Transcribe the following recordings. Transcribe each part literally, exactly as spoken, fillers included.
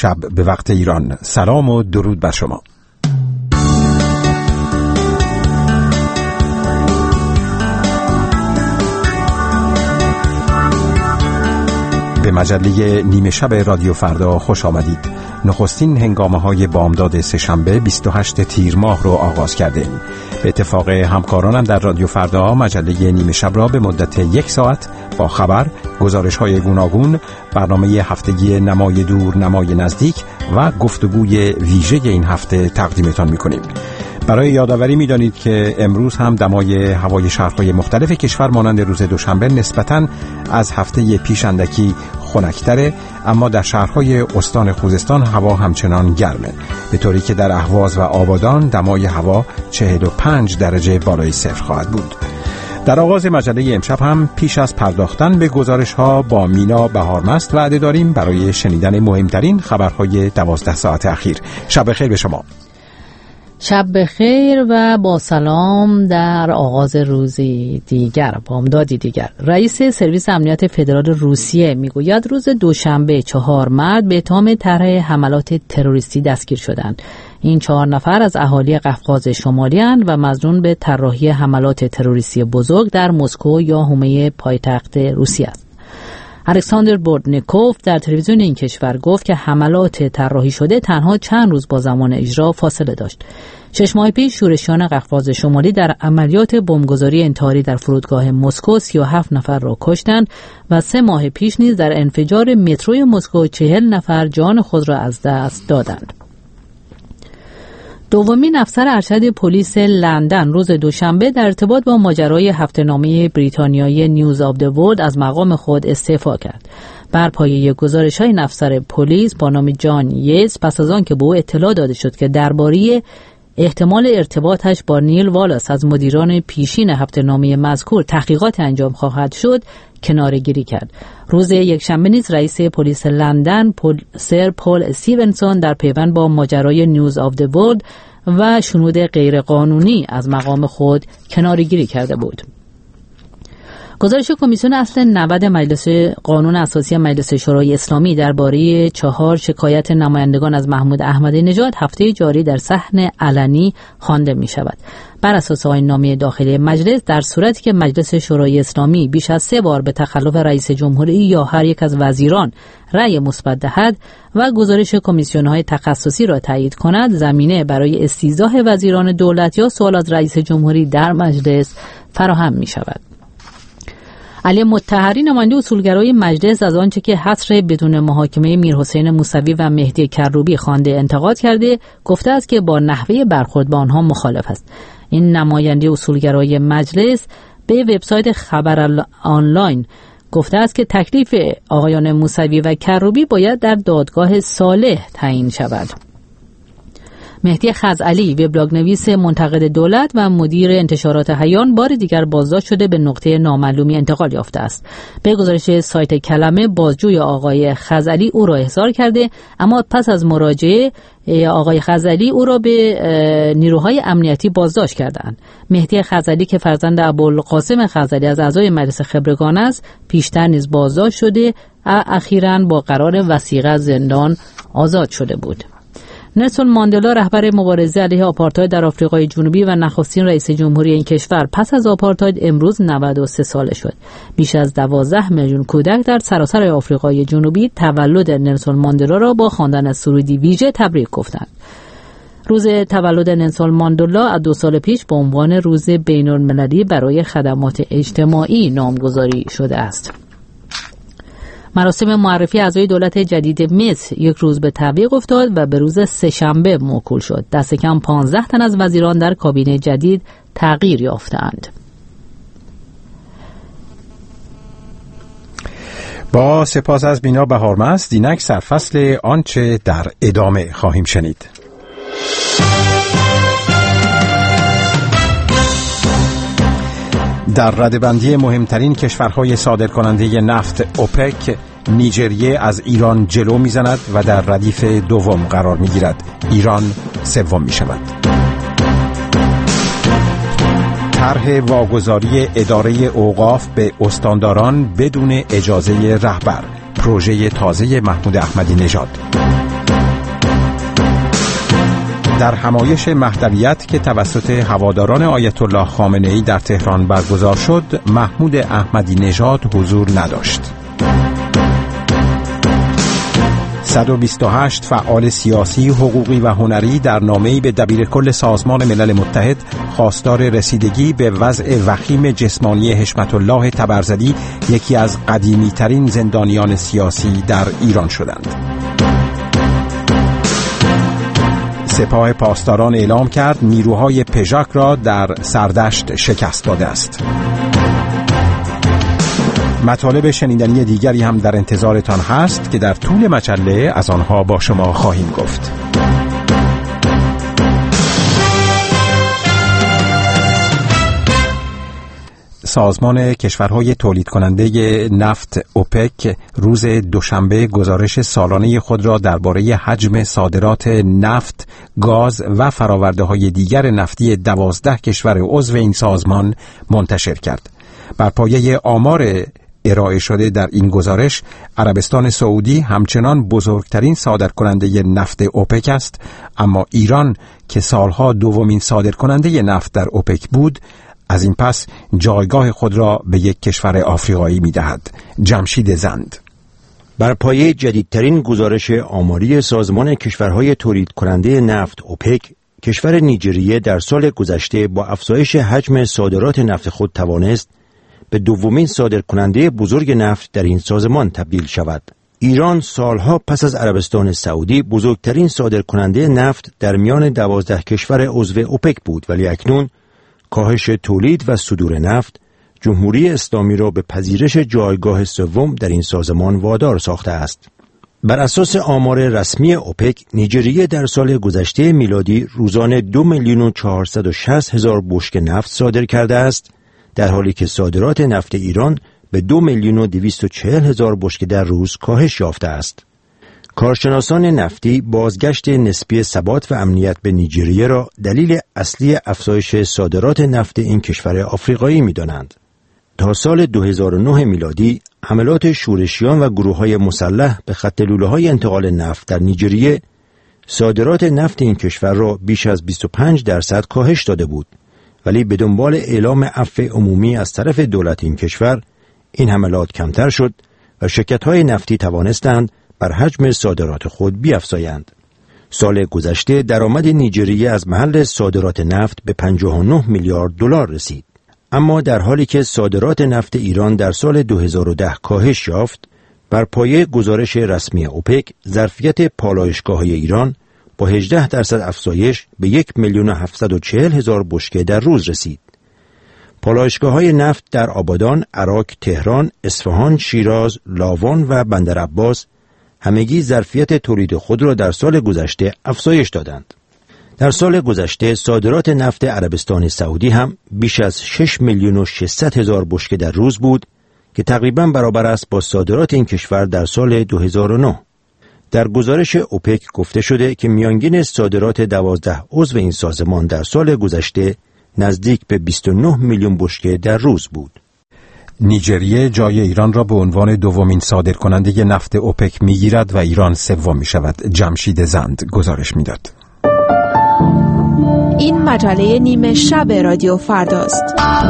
شب به وقت ایران. سلام و درود بر شما. به مجله نیمه شب رادیو فردا خوش آمدید. نخستین هنگامه های بامداد سه‌شنبه بیست و هشتم تیر ماه رو آغاز کردیم. به اتفاق همکارانم در رادیو فردا مجله نیمه شب را به مدت یک ساعت با خبر، گزارش های گوناگون، برنامه هفتگی نمای دور نمای نزدیک و گفتگوی ویژه این هفته تقدیمتان می‌کنیم. برای یادآوری می‌دانید که امروز هم دمای هوای شهرهای مختلف کشور مانند روز دوشنبه نسبتاً از هفته پیش اندکی خنک‌تره، اما در شهرهای استان خوزستان هوا همچنان گرمه، به طوری که در اهواز و آبادان دمای هوا چهل و پنج درجه بالای صفر خواهد بود. در آغاز مجله امشب هم پیش از پرداختن به گزارش‌ها با مینا بهارمست وعده داریم برای شنیدن مهمترین خبرهای دوازده ساعت اخیر. شب بخیر به شما. شب بخیر و با سلام در آغاز روزی دیگر، بامدادی دیگر. رئیس سرویس امنیت فدرال روسیه میگوید روز دوشنبه چهار مرد به اتهام طرح حملات تروریستی دستگیر شدند. این چهار نفر از اهالی قفقاز شمالی اند و مظنون به طراحی حملات تروریستی بزرگ در مسکو یا حومه پایتخت روسیه است. الکساندر بورتنیکوف در تلویزیون این کشور گفت که حملات طراحی شده تنها چند روز با زمان اجرا فاصله داشت. شش ماه پیش شورشیان قفقاز شمالی در عملیات بمبگذاری انتحاری در فرودگاه مسکو سی و هفت نفر را کشتند و سه ماه پیش نیز در انفجار متروی مسکو چهل نفر جان خود را از دست دادند. دومین افسر ارشد پلیس لندن روز دوشنبه در ارتباط با ماجرای هفته‌نامه بریتانیایی نیوز آف دی ورلد از مقام خود استعفا کرد. بر پایه گزارش‌های این افسر پلیس با نام جان ییتس، پس از آن که به او اطلاع داده شد که درباره احتمال ارتباطش با نیل والاس از مدیران پیشین هفته‌نامه مذکور تحقیقات انجام خواهد شد، کناره‌گیری کرد. روز یکشنبه نیز رئیس پلیس لندن پول سر پول استیونسون در پیوند با ماجرای نیوز آف دی ورلد و شنود غیرقانونی از مقام خود کناره‌گیری کرده بود. گزارش کمیسیون اصل نود مجلس قانون اساسی مجلس شورای اسلامی درباره چهار شکایت نمایندگان از محمود احمدی نژاد هفته جاری در صحن علنی خوانده می شود. بر اساس آیین‌نامه داخلی مجلس، در صورتی که مجلس شورای اسلامی بیش از سه بار به تخلف رئیس جمهوری یا هر یک از وزیران رأی مثبت دهد و گزارش کمیسیون‌های تخصصی را تایید کند، زمینه برای استیضاح وزیران دولت یا سوال از رئیس جمهوری در مجلس فراهم می شود. علی مطهری نماینده اصولگرای مجلس از آنچه که حصر بدون محاکمه میرحسین موسوی و مهدی کروبی خوانده انتقاد کرده، گفته است که با نحوه برخورد با آنها مخالف است. این نماینده اصولگرای مجلس به وبسایت خبر آنلاین گفته است که تکلیف آقایان موسوی و کروبی باید در دادگاه صالح تعیین شود. مهدی خزعلی، وبلاگ نویس منتقد دولت و مدیر انتشارات حیان، بار دیگر بازداشت شده به نقطه نامعلومی انتقال یافته است. به گزارش سایت کلمه، بازجوی آقای خزعلی او را احضار کرده، اما پس از مراجعه آقای خزعلی او را به نیروهای امنیتی بازداشت کردند. مهدی خزعلی که فرزند ابوالقاسم خزعلی از اعضای مجلس خبرگان است، پیشتر نیز بازداشت شده و اخیراً با قرار وثیقه از زندان آزاد شده بود. نلسون ماندلا، رهبر مبارزه علیه آپارتاید در آفریقای جنوبی و نخستین رئیس جمهوری این کشور پس از آپارتاید، امروز نود و سه ساله شد. بیش از دوازده میلیون کودک در سراسر آفریقای جنوبی تولد نلسون ماندلا را با خواندن سرودی ویژه تبریک گفتند. روز تولد نلسون ماندلا از دو سال پیش به عنوان روز بین‌المللی برای خدمات اجتماعی نامگذاری شده است. مراسم معرفی اعضای دولت جدید مصر یک روز به تعویق افتاد و به روز سه‌شنبه موکول شد. دست کم پانزده تن از وزیران در کابینه جدید تغییر یافتند. با سپاس از مینا بهارمست، اینک سرفصل آنچه در ادامه خواهیم شنید. در ردبندی مهمترین کشورهای صادرکننده نفت اوپک، نیجریه از ایران جلو میزند و در ردیف دوم قرار میگیرد. ایران سوم میشود. طرح واگذاری اداره اوقاف به استانداران بدون اجازه رهبر، پروژه تازه محمود احمدی نژاد. در همایش مهدویت که توسط هواداران آیت الله خامنه‌ای در تهران برگزار شد، محمود احمدی نژاد حضور نداشت. صد و بیست و هشت فعال سیاسی، حقوقی و هنری در نامه‌ای به دبیرکل سازمان ملل متحد خواستار رسیدگی به وضع وخیم جسمانی حشمت الله طبرزدی، یکی از قدیمی‌ترین زندانیان سیاسی در ایران شدند. سپاه پاسداران اعلام کرد نیروهای پژاک را در سردشت شکست داده است. مطالب شنیدنی دیگری هم در انتظارتان هست که در طول مجله از آنها با شما خواهیم گفت. سازمان کشورهای تولید کننده نفت اوپک روز دوشنبه گزارش سالانه خود را درباره حجم صادرات نفت، گاز و فرآورده‌های دیگر نفتی دوازده کشور عضو این سازمان منتشر کرد. بر پایه آمار ارائه شده در این گزارش، عربستان سعودی همچنان بزرگترین صادرکننده نفت اوپک است، اما ایران که سالها دومین صادرکننده نفت در اوپک بود، از این پس جایگاه خود را به یک کشور آفریقایی می‌دهد. جمشید زند. بر پایه جدیدترین گزارش آماری سازمان کشورهای تولید کننده نفت اوپک، کشور نیجریه در سال گذشته با افزایش حجم صادرات نفت خود توانست به دومین صادرکننده بزرگ نفت در این سازمان تبدیل شود. ایران سالها پس از عربستان سعودی بزرگترین صادرکننده نفت در میان دوازده کشور عضو اوپک بود، ولی اکنون کاهش تولید و صدور نفت جمهوری اسلامی را به پذیرش جایگاه سوم در این سازمان وادار ساخته است. بر اساس آمار رسمی اوپک، نیجریه در سال گذشته میلادی روزانه دو میلیون و چهارصد و شصت هزار بشکه نفت صادر کرده است، در حالی که صادرات نفت ایران به دو میلیون و دویست و چهل هزار بشکه در روز کاهش یافته است. کارشناسان نفتی بازگشت نسبی ثبات و امنیت به نیجریه را دلیل اصلی افزایش صادرات نفت این کشور آفریقایی می‌دانند. تا سال دو هزار و نه میلادی، حملات شورشیان و گروه‌های مسلح به خط لوله‌های انتقال نفت در نیجریه صادرات نفت این کشور را بیش از بیست و پنج درصد کاهش داده بود، ولی به دنبال اعلام عفو عمومی از طرف دولت این کشور، این حملات کمتر شد و شرکت‌های نفتی توانستند بر حجم صادرات خود بیفزایند. سال گذشته درآمد نیجریه از محل صادرات نفت به پنجاه و نه میلیارد دلار رسید. اما در حالی که صادرات نفت ایران در سال دو هزار و ده کاهش یافت، بر پایه گزارش رسمی اوپک، ظرفیت پالایشگاه‌های ایران با هجده درصد افزایش به یک میلیون و هفتصد و چهل هزار بشکه در روز رسید. پالایشگاه‌های نفت در آبادان، عراق، تهران، اصفهان، شیراز، لاوان و بندرعباس همگی ظرفیت تولید خود را در سال گذشته افزایش دادند. در سال گذشته صادرات نفت عربستان سعودی هم بیش از شش میلیون و ششصد هزار بشکه در روز بود که تقریباً برابر است با صادرات این کشور در سال دو هزار و نه. در گزارش اوپک گفته شده که میانگین صادرات دوازده عضو این سازمان در سال گذشته نزدیک به بیست و نه میلیون بشکه در روز بود. نیجریه جای ایران را به عنوان دومین صادرکننده نفت اوپک میگیرد و ایران سوم می شود. جمشید زند گزارش میداد. این مجله نیمه شب رادیو فرداست.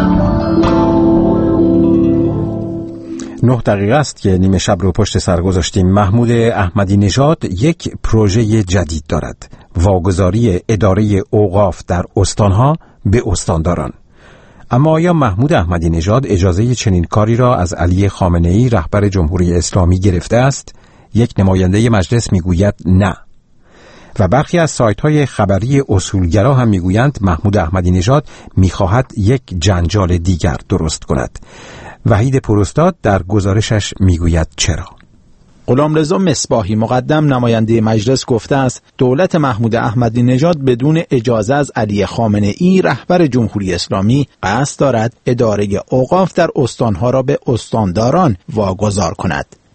نه دقیقه است که نیمه شب رو پشت سر گذاشتیم. محمود احمدی نژاد یک پروژه جدید دارد: واگذاری اداره اوقاف در استانها به استانداران. اما آیا محمود احمدی نژاد اجازه چنین کاری را از علی خامنه‌ای رهبر جمهوری اسلامی گرفته است؟ یک نماینده مجلس میگوید نه. و برخی از سایت‌های خبری اصولگرا هم میگویند محمود احمدی نژاد میخواهد یک جنجال دیگر درست کند. وحید پوراستاد در گزارشش میگوید چرا. غلامرضا مصباحی مقدم نماینده مجلس گفته است دولت محمود احمدی نژاد بدون اجازه از علی خامنه‌ای رهبر جمهوری اسلامی قصد دارد اداره اوقاف در استانها را به استانداران واگذار کند.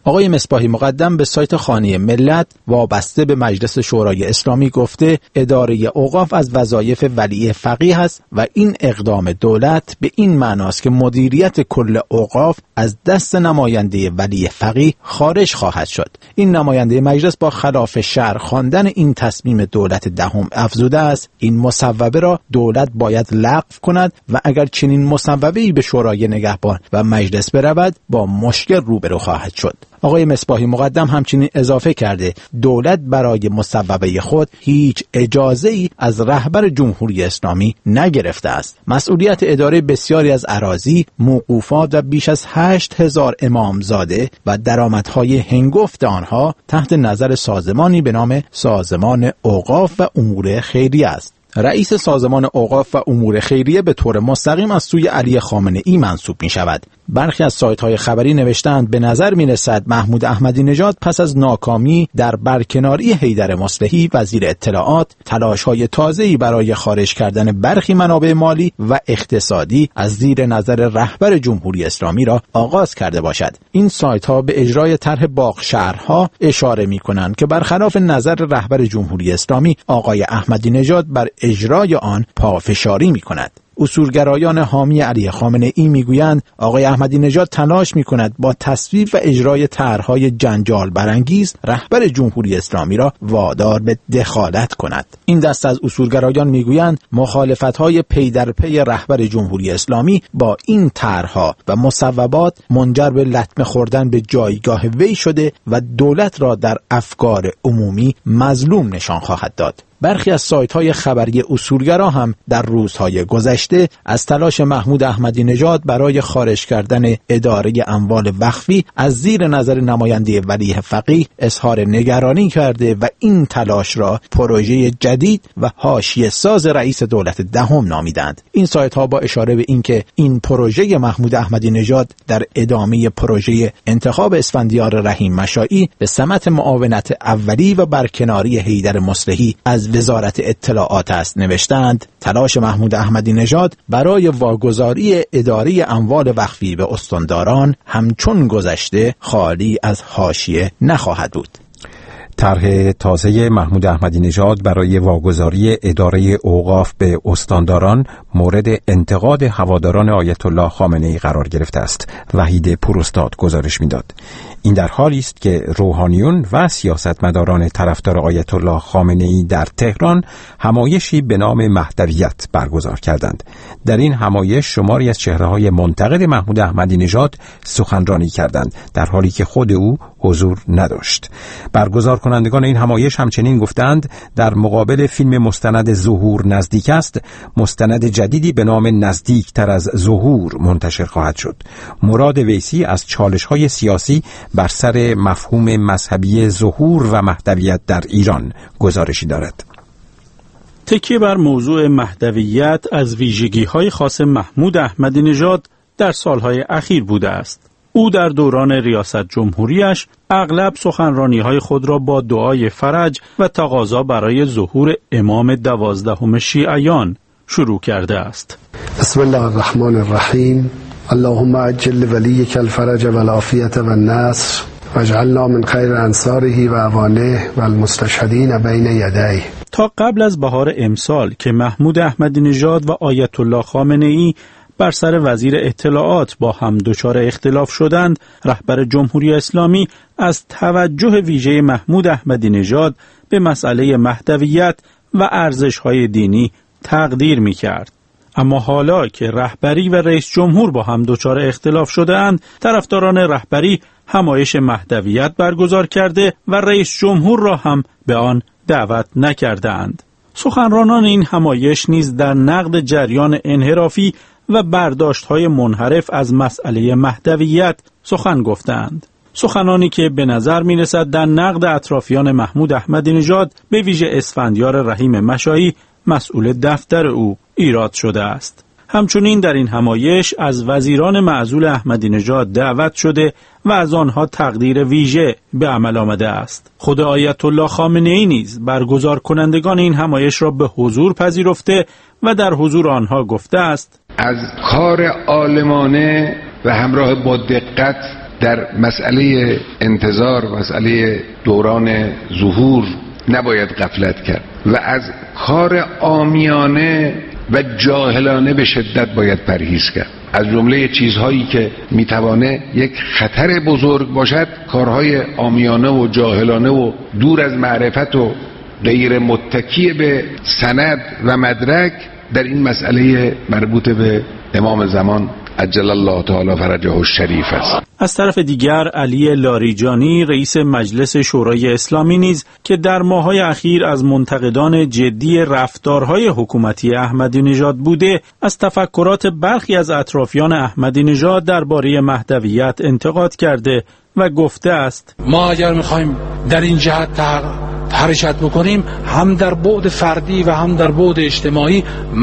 آقای مصباحی مقدم به سایت خانه ملت وابسته به مجلس شورای اسلامی گفته اداره اوقاف از وظایف ولی فقیه است و این اقدام دولت به این معناست که مدیریت کل اوقاف از دست نماینده ولی فقیه خارج خواهد شد. این نماینده مجلس با خلاف شرع خواندن این تصمیم دولت دهم افزوده است این مصوبه را دولت باید لغو کند و اگر چنین مصوبه‌ای به شورای نگهبان و مجلس برود با مشکل روبرو خواهد شد. آقای مصباحی مقدم همچنین اضافه کرده دولت برای مصوبه خود هیچ اجازه‌ای از رهبر جمهوری اسلامی نگرفته است. مسئولیت اداره بسیاری از اراضی، موقوفات و بیش از هشت هزار امامزاده و درآمدهای هنگفت آنها تحت نظر سازمانی به نام سازمان اوقاف و امور خیریه است. رئیس سازمان اوقاف و امور خیریه به طور مستقیم از سوی علی خامنه ای منصوب می شود. برخی از سایت‌های خبری نوشتند به نظر می‌رسد محمود احمدی نژاد پس از ناکامی در برکناری حیدر مصلحی وزیر اطلاعات تلاش‌های تازه‌ای برای خارج کردن برخی منابع مالی و اقتصادی از زیر نظر رهبر جمهوری اسلامی را آغاز کرده باشد. این سایت‌ها به اجرای طرح باغ شهرها اشاره می‌کنند که برخلاف نظر رهبر جمهوری اسلامی آقای احمدی نژاد بر اجرای آن پافشاری می‌کند. اصولگرایان حامی علی خامنه ای میگویند آقای احمدی نژاد تلاش میکند با تصویب و اجرای طرح‌های جنجال برانگیز رهبر جمهوری اسلامی را وادار به دخالت کند. این دست از اصولگرایان میگویند مخالفت‌های پی در پی رهبر جمهوری اسلامی با این طرح‌ها و مصوبات منجر به لطمه خوردن به جایگاه وی شده و دولت را در افکار عمومی مظلوم نشان خواهد داد. برخی از سایت‌های خبری اصولگرا هم در روزهای گذشته از تلاش محمود احمدی نژاد برای خارج کردن اداره اموال وقفی از زیر نظر نماینده ولی فقیه اظهار نگرانی کرده و این تلاش را پروژه جدید و حاشیه ساز رئیس دولت دهم نامیدند. این سایت‌ها با اشاره به اینکه این پروژه محمود احمدی نژاد در ادامه پروژه انتخاب اسفندیار رحیم مشائی به سمت معاونت اولی و برکناری حیدر مصلحی از وزارت اطلاعات است نوشتند تلاش محمود احمدی نژاد برای واگذاری اداره اموال وقفی به استانداران همچون گذشته خالی از حاشیه نخواهد بود. طرح تازه محمود احمدی نژاد برای واگذاری اداره اوقاف به استانداران مورد انتقاد هواداران آیت الله خامنه ای قرار گرفته است. وحید پوراستاد گزارش می‌داد. این در حالی است که روحانیون و سیاستمداران طرفدار آیت الله خامنه ای در تهران همایشی به نام مهدویت برگزار کردند. در این همایش شماری از چهره‌های منتقد محمود احمدی نژاد سخنرانی کردند در حالی که خود او حضور نداشت. برگزار کنندگان این همایش همچنین گفتند در مقابل فیلم مستند ظهور نزدیک است، مستند جدیدی به نام نزدیک تر از ظهور منتشر خواهد شد. مراد ویسی از چالش‌های سیاسی بر سر مفهوم مذهبی ظهور و مهدویت در ایران گزارشی دارد. تکیه بر موضوع مهدویت از ویژگی‌های خاص محمود احمدی نژاد در سالهای اخیر بوده است. او در دوران ریاست جمهوریش اغلب سخنرانی‌های خود را با دعای فرج و تقاضا برای ظهور امام دوازدهم شیعیان شروع کرده است. بسم الله الرحمن الرحیم. اللهم عجل ولیک الفرج والعافیة والنصر واجعلنا من خیر انصاره و اعوانه والمستشهدین بین یدیه. تا قبل از بهار امسال که محمود احمدی نژاد و آیت الله خامنه ای بر سر وزیر اطلاعات با هم دچار اختلاف شدند، رهبر جمهوری اسلامی از توجه ویژه محمود احمدی نژاد به مسئله مهدویت و ارزش‌های دینی تقدیر می‌کرد. اما حالا که رهبری و رئیس جمهور با هم دچار اختلاف شده‌اند، طرفداران رهبری همایش مهدویت برگزار کرده و رئیس جمهور را هم به آن دعوت نکرده‌اند. سخنرانان این همایش نیز در نقد جریان انحرافی و برداشت‌های منحرف از مسئله مهدویت سخن گفتند. سخنانی که به نظر می‌رسد در نقد اطرافیان محمود احمدی نژاد به ویژه اسفندیار رحیم مشائی مسئول دفتر او ایراد شده است. همچنین در این همایش از وزیران معزول احمدی نژاد دعوت شده و از آنها تقدیر ویژه به عمل آمده است. خود آیت الله خامنه ای نیز برگزار کنندگان این همایش را به حضور پذیرفته و در حضور آنها گفته است: از کار عالمانه و همراه با دقت در مسئله انتظار، مسئله دوران ظهور نباید غفلت کرد و از کار عامیانه و جاهلانه به شدت باید پرهیز کرد. از جمله چیزهایی که میتوانه یک خطر بزرگ باشد، کارهای عامیانه و جاهلانه و دور از معرفت و غیر متکی به سند و مدرک در این مسئله مربوط به امام زمان عجل الله تعالی فرجه الشریف است. از طرف دیگر علی لاریجانی رئیس مجلس شورای اسلامی نیز که در ماه‌های اخیر از منتقدان جدی رفتارهای حکومتی احمدی نژاد بوده، از تفکرات برخی از اطرافیان احمدی نژاد درباره مهدویت انتقاد کرده و گفته است: ما اگر می‌خوایم در این جهت حرکت بکنیم، هم در بعد فردی و هم در بعد اجتماعی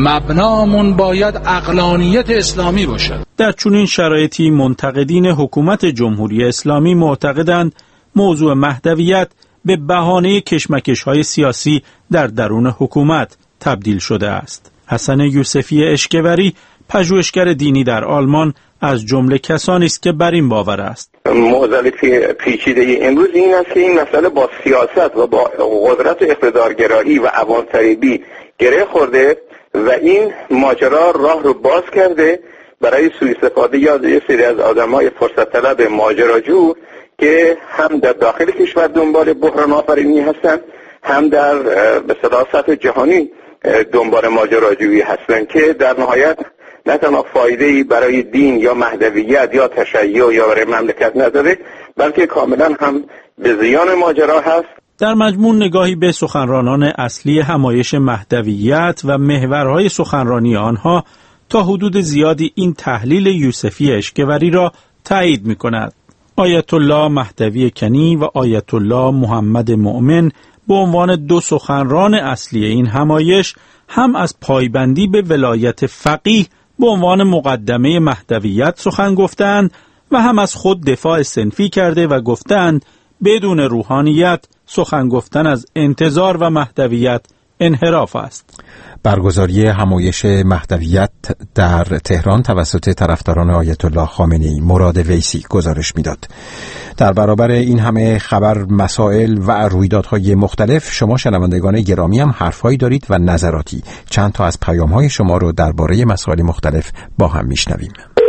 مبنامون باید عقلانیت اسلامی باشد. در چنین شرایطی منتقدین حکومت جمهوری اسلامی معتقدند موضوع مهدویت به بهانه کشمکش‌های سیاسی در درون حکومت تبدیل شده است. حسن یوسفی اشکوری، پژوهشگر دینی در آلمان، از جمله کسانی است که بر این باور است. معضل پیچیده امروز این است که این مسئله با سیاست و با قدرت و اقتدارگرایی و عوام‌طلبی گره خورده و این ماجرا راه رو باز کرده برای سوء استفاده یا یه سری از آدمای فرصت طلب ماجراجو که هم در داخل کشور دنبال بحران آفرینی هستند، هم در به اصطلاح سطح جهانی دنبال ماجراجویی هستند که در نهایت نه تنها فایده‌ای برای دین یا مهدویت یا تشیع یا برای مملکت نداره، بلکه کاملا هم به زیان ماجرا هست. در مجموع نگاهی به سخنرانان اصلی همایش مهدویت و محورهای سخنرانی آنها تا حدود زیادی این تحلیل یوسفی اشکوری را تایید می‌کند. آیت الله مهدوی کنی و آیت الله محمد مؤمن به عنوان دو سخنران اصلی این همایش هم از پایبندی به ولایت فقیه به عنوان مقدمه مهدویت سخن گفتند و هم از خود دفاع صنفی کرده و گفتند بدون روحانیت سخن گفتن از انتظار و مهدویت انحراف است. برگزاری همایش مهدویت در تهران توسط طرفداران آیت الله خامنه‌ای مراد ویسی گزارش میداد. در برابر این همه خبر، مسائل و رویدادهای مختلف، شما شنوندگان گرامی هم حرفهایی دارید و نظراتی. چند تا از پیام‌های شما رو درباره مسائل مختلف با هم میشنویم.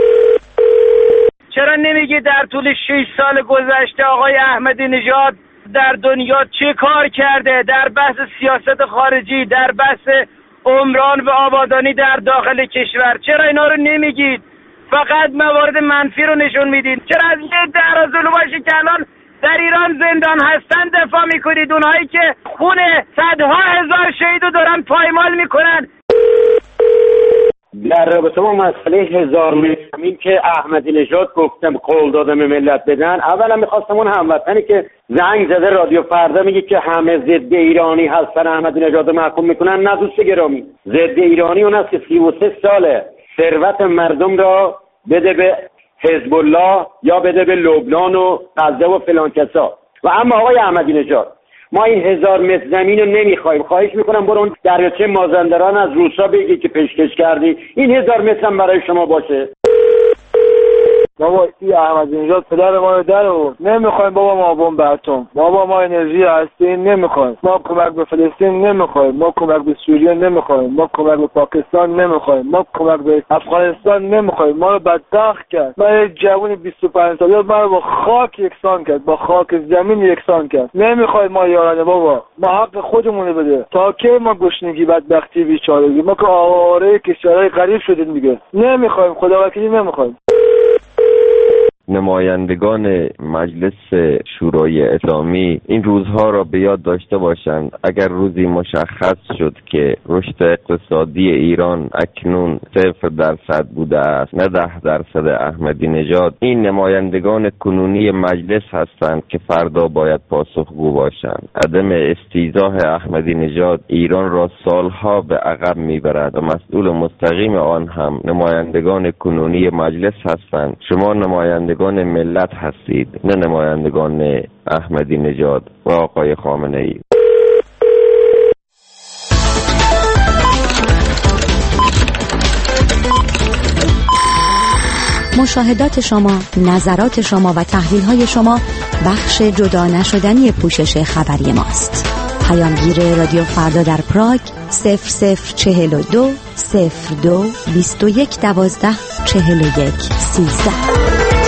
چرا نمیگی در طول شش سال گذشته آقای احمدی نژاد در دنیا چه کار کرده در بحث سیاست خارجی، در بحث عمران و آبادانی در داخل کشور؟ چرا اینا رو نمیگید؟ فقط موارد منفی رو نشون میدید. چرا از یه در از علوماشی که الان در ایران زندان هستن دفاع میکنید؟ اونهایی که خون صدها هزار شهیدو دارن پایمال میکنن. در رابطه با مسئله هزار متر که احمدی نژاد گفتم قول دادم ملت بدن، اولا میخواستم اون هموطنی که زنگ زده رادیو فردا میگه که همه ضد ایرانی هستن احمدی نژاد محکوم میکنن، نه دوست گرامی، ضد ایرانی اون است که سی و سه ساله ثروت مردم را بده به حزب الله یا بده به لبنان و غزه و فلان کسا. و اما آقای احمدی نژاد، ما این هزار متر زمین رو نمیخوایم. خواهش میکنم برو اون دریاچه مازندران از روسا بگی که پیشکش کردی، این هزار متر هم برای شما باشه. بابا این احمدی نژاد پدر ما رو در آورد. نمیخوایم بابا ما بمب اتم، بابا ما انرژی هستی نمیخوایم، ما کمک به فلسطین نمیخوایم، ما کمک به سوریه نمیخوایم، ما کمک به پاکستان نمیخوایم، ما کمک به افغانستان نمیخوایم. ما رو بدبخت کرد. ما یک جوون بیست و پنج ساله ما رو با خاک یکسان کرد، با خاک زمین یکسان کرد. نمیخوایم ما یارانه بابا، ما حق خودمون بده. تا کی ما گشنگی، بدبختی، بیچارگی؟ ما که آواره کشورهای غریب شدیم دیگه. نمیخوایم، خدا وکیلی نمیخوایم. نمایندگان مجلس شورای اسلامی این روزها را به یاد داشته باشند. اگر روزی مشخص شد که رشد اقتصادی ایران اکنون صفر درصد بوده است، نه ده درصد احمدی نژاد، این نمایندگان کنونی مجلس هستند که فردا باید پاسخگو باشند. عدم استیضاح احمدی نژاد ایران را سالها به عقب میبرد و مسئول مستقیم آن هم نمایندگان کنونی مجلس هستند. شما نمایندگان ملت هستید، نه نمایندگان احمدی نژاد و آقای خامنه ای. مشاهدات شما، نظرات شما و تحلیل‌های شما بخش جدا نشدنی پوشش خبری ماست. پیامگیر رادیو فردا در پراگ صفر صفر چهل و دو صفر دو بیست و یک دوازده چهل و یک سیزده.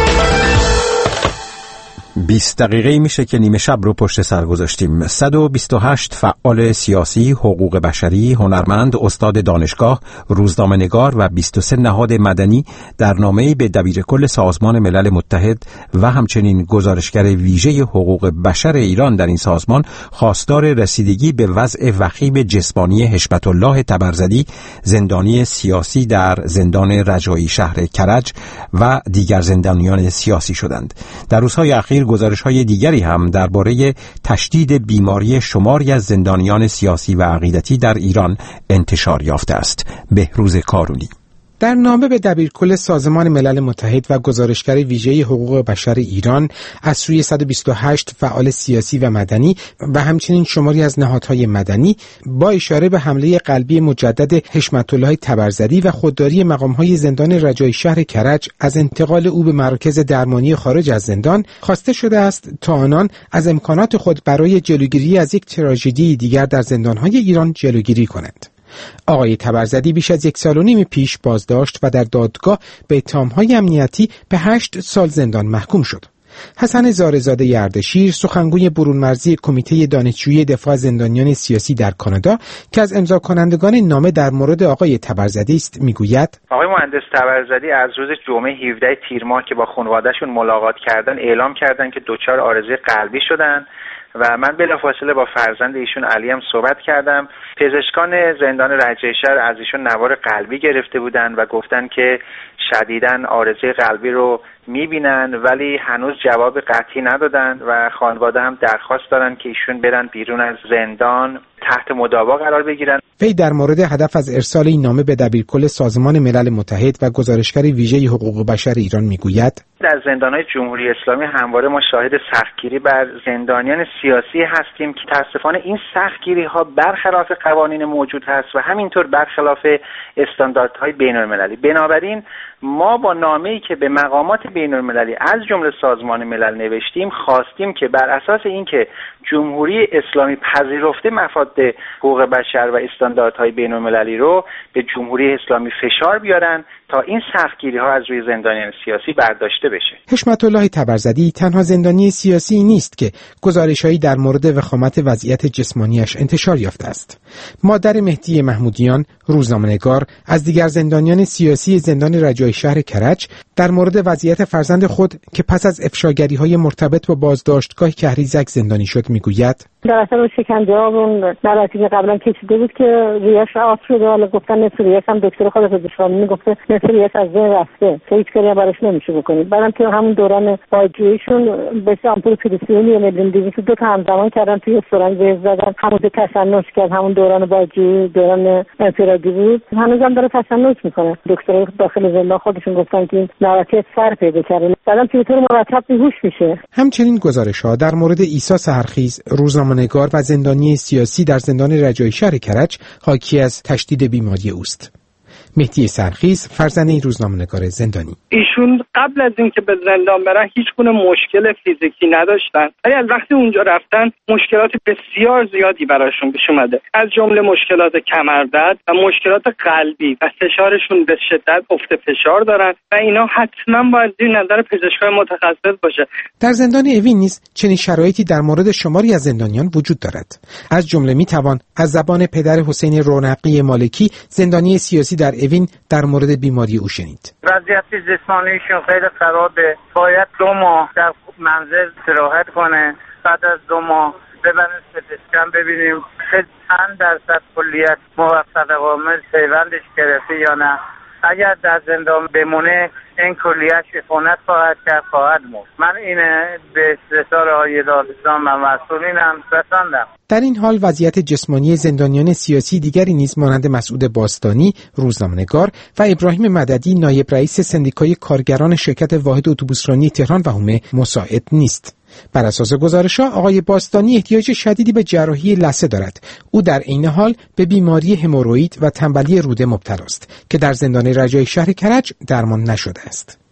بیست دقیقه میشه که نیمه شب رو پشت سر گذاشتیم. صد و بیست و هشت فعال سیاسی، حقوق بشری، هنرمند، استاد دانشگاه، روزنامه‌نگار و بیست و سه نهاد مدنی در نامه‌ای به دبیرکل سازمان ملل متحد و همچنین گزارشگر ویژه حقوق بشر ایران در این سازمان خواستار رسیدگی به وضع وخیم جسمانی حشمت الله تبرزدی، زندانی سیاسی در زندان رجایی شهر کرج و دیگر زندانیان سیاسی شدند. در روزهای اخیر گزارش‌های دیگری هم درباره تشدید بیماری شماری از زندانیان سیاسی و عقیدتی در ایران انتشار یافته است. بهروز کارونی در نامه به دبیرکل سازمان ملل متحد و گزارشگر ویژه حقوق بشر ایران از سوی صد و بیست و هشت فعال سیاسی و مدنی و همچنین شماری از نهادهای مدنی با اشاره به حمله قلبی مجدد حشمت الله تبرزدی و خودداری مقامهای زندان رجایی شهر کرج از انتقال او به مراکز درمانی خارج از زندان خواسته شده است تا آنان از امکانات خود برای جلوگیری از یک تراژدی دیگر در زندانهای ایران جلوگیری کنند. آقای تبرزدی بیش از یک سال و نیم پیش بازداشت و در دادگاه به اتهام‌های امنیتی به هشت سال زندان محکوم شد. حسن زارزاده اردشیر، سخنگوی برونمرزی کمیته دانشجویی دفاع زندانیان سیاسی در کانادا که از امضا کنندگان نامه در مورد آقای تبرزدی است، میگوید آقای مهندس تبرزدی از روز جمعه هفدهم تیر ماه که با خانواده‌شون ملاقات کردن اعلام کردن که دچار عارضه قلبی شدن و من بلافاصله با فرزند ایشون علی هم صحبت کردم. پزشکان زندان رجایی شهر از ایشون نوار قلبی گرفته بودن و گفتن که شدیداً عارضه قلبی رو میبینن ولی هنوز جواب قطعی ندادن و خانواده هم درخواست دارن که ایشون برن بیرون از زندان تحت مداوا قرار بگیرن. وی در مورد هدف از ارسال این نامه به دبیرکل سازمان ملل متحد و گزارشگر ویژه حقوق بشر ایران میگوید در زندان‌های جمهوری اسلامی همواره ما شاهد سختگیری بر زندانیان سیاسی هستیم که متأسفانه این سختگیری‌ها برخلاف قوانین موجود هست و همینطور برخلاف استانداردهای بین‌المللی. بنابراین ما با نامه‌ای که به مقامات بین‌المللی از جمله سازمان ملل نوشتیم خواستیم که بر اساس اینکه جمهوری اسلامی پذیرفته مفاد حقوق بشر و استانداردهای بین‌المللی رو به جمهوری اسلامی فشار بیارن تا این سختگیری‌ها از روی زندانیان سیاسی برداشته بشه. حشمت الله تبرزدی تنها زندانی سیاسی نیست که گزارش‌هایی در مورد وخامت وضعیت جسمانیش انتشار یافته است. مادر مهدی محمودیان، روزنامه‌نگار، از دیگر زندانیان سیاسی زندان رجایی شهر کرج در مورد وضعیت فرزند خود که پس از افشاگری‌های مرتبط با بازداشتگاه کهریزک زندانی شد میگوید در اثر شکنجه ها اون نراتی که قبلا کشیده بود که ریش آف شده، حالا گفتن نصف ریش هم دکتر خود پزشکانی گفته نصف ریش از بین رفته که هیچ کاری براش نمیشه بکنید. بعدم که همون دوران باجیشون به آمپول پلیسیونی یه میلیون دویست دو تا همزمان کردن توی سرنگ بهش زدن، همون تشنج کرد، همون دوران باجی دوران انفرادی بود، هنوزم داره تشنج میکنه. دکتر داخل زندان خودشون گفتن که این نراتی سر پیدا کرده، بعدم که طور مرتب بیهوش میشه. همچنین گزارش‌ها در مورد عیسی سحرخیز، روزنامه‌نگار و زندانی سیاسی در زندان رجایی شهر کرج حاکی از تشدید بیماری اوست. مهدی سرخیز، فرزند این روزنامه‌نگار زندانی، ایشون قبل از اینکه به زندان برن هیچ گونه مشکل فیزیکی نداشتن، ولی از وقتی اونجا رفتن مشکلات بسیار زیادی براشون پیش اومده، از جمله مشکلات کمردرد و مشکلات قلبی و فشارشون به شدت افت فشار دارن و اینا حتما باید زیر نظر پزشکای متخصص باشه. در زندان اوین نیز چنین شرایطی در مورد شماری از زندانیان وجود دارد. از جمله میتوان از زبان پدر حسین رونقی مالکی، زندانی سیاسی در اوین، در مورد بیماری او شنید. وضعیت جسمانیشون خیلی خرابه، باید دو ماه در منزل استراحت کنه، بعد از دو ماه ببرن پزشکان ببینیم که چند درصد کلیت موفق عامل پیوندش گرفته یا نه. اگر در زندان بمونه این کلیت عفونت خواهد کرد، خواهد مرد. من این به رسال های دادستان و مسئولینم رساندم. در این حال وضعیت جسمانی زندانیان سیاسی دیگری نیز مانند مسعود باستانی، روزنامه‌نگار، و ابراهیم مددی، نایب رئیس سندیکای کارگران شرکت واحد اتوبوسرانی تهران و حومه، مساعد نیست. بر اساس گزارش‌ها آقای باستانی احتیاج شدیدی به جراحی لثه دارد. او در عین حال به بیماری هموروئید و تنبلی روده مبتلا است که در زندان رجایی شهر کرج درمان نشده است.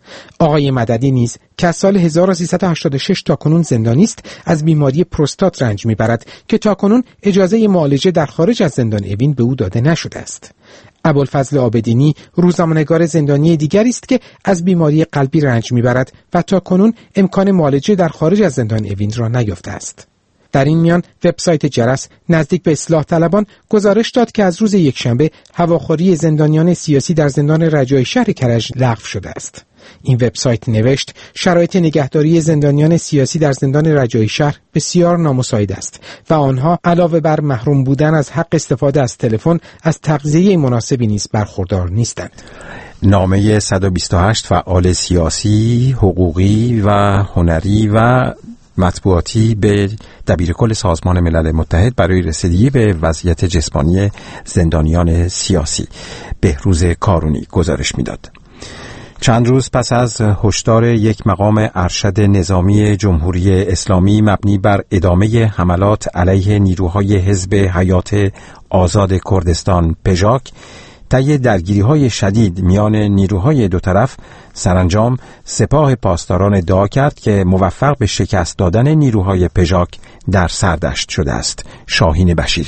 آقای مددی نیز که از سال هزار و سیصد و هشتاد و شش تا کنون زندانی است، از بیماری پروستات رنج میبرد که تا کنون اجازه معالجه در خارج از زندان اوین به او داده نشده است. ابوالفضل عابدینی روزنامه‌نگار زندانی دیگری است که از بیماری قلبی رنج میبرد و تا کنون امکان معالجه در خارج از زندان اوین را نیافته است. در این میان وبسایت جرس نزدیک به اصلاح طلبان گزارش داد که از روز یکشنبه هواخوری زندانیان سیاسی در زندان رجایی شهر کرج لغو شده است. این وبسایت نوشت شرایط نگهداری زندانیان سیاسی در زندان رجایی شهر بسیار نامساعد است و آنها علاوه بر محروم بودن از حق استفاده از تلفن از تغذیه مناسبی نیز برخوردار نیستند. نامه صد و بیست و هشت فعال سیاسی، حقوقی و هنری و مطبوعاتی به دبیرکل سازمان ملل متحد برای رسیدگی به وضعیت جسمانی زندانیان سیاسی، بهروز کارونی گزارش می‌داد. چند روز پس از هشدار یک مقام ارشد نظامی جمهوری اسلامی مبنی بر ادامه حملات علیه نیروهای حزب حیات آزاد کردستان پژاک، طی درگیری‌های شدید میان نیروهای دو طرف، سرانجام سپاه پاسداران ادعا کرد که موفق به شکست دادن نیروهای پژاک در سردشت شده است. شاهین بشیری.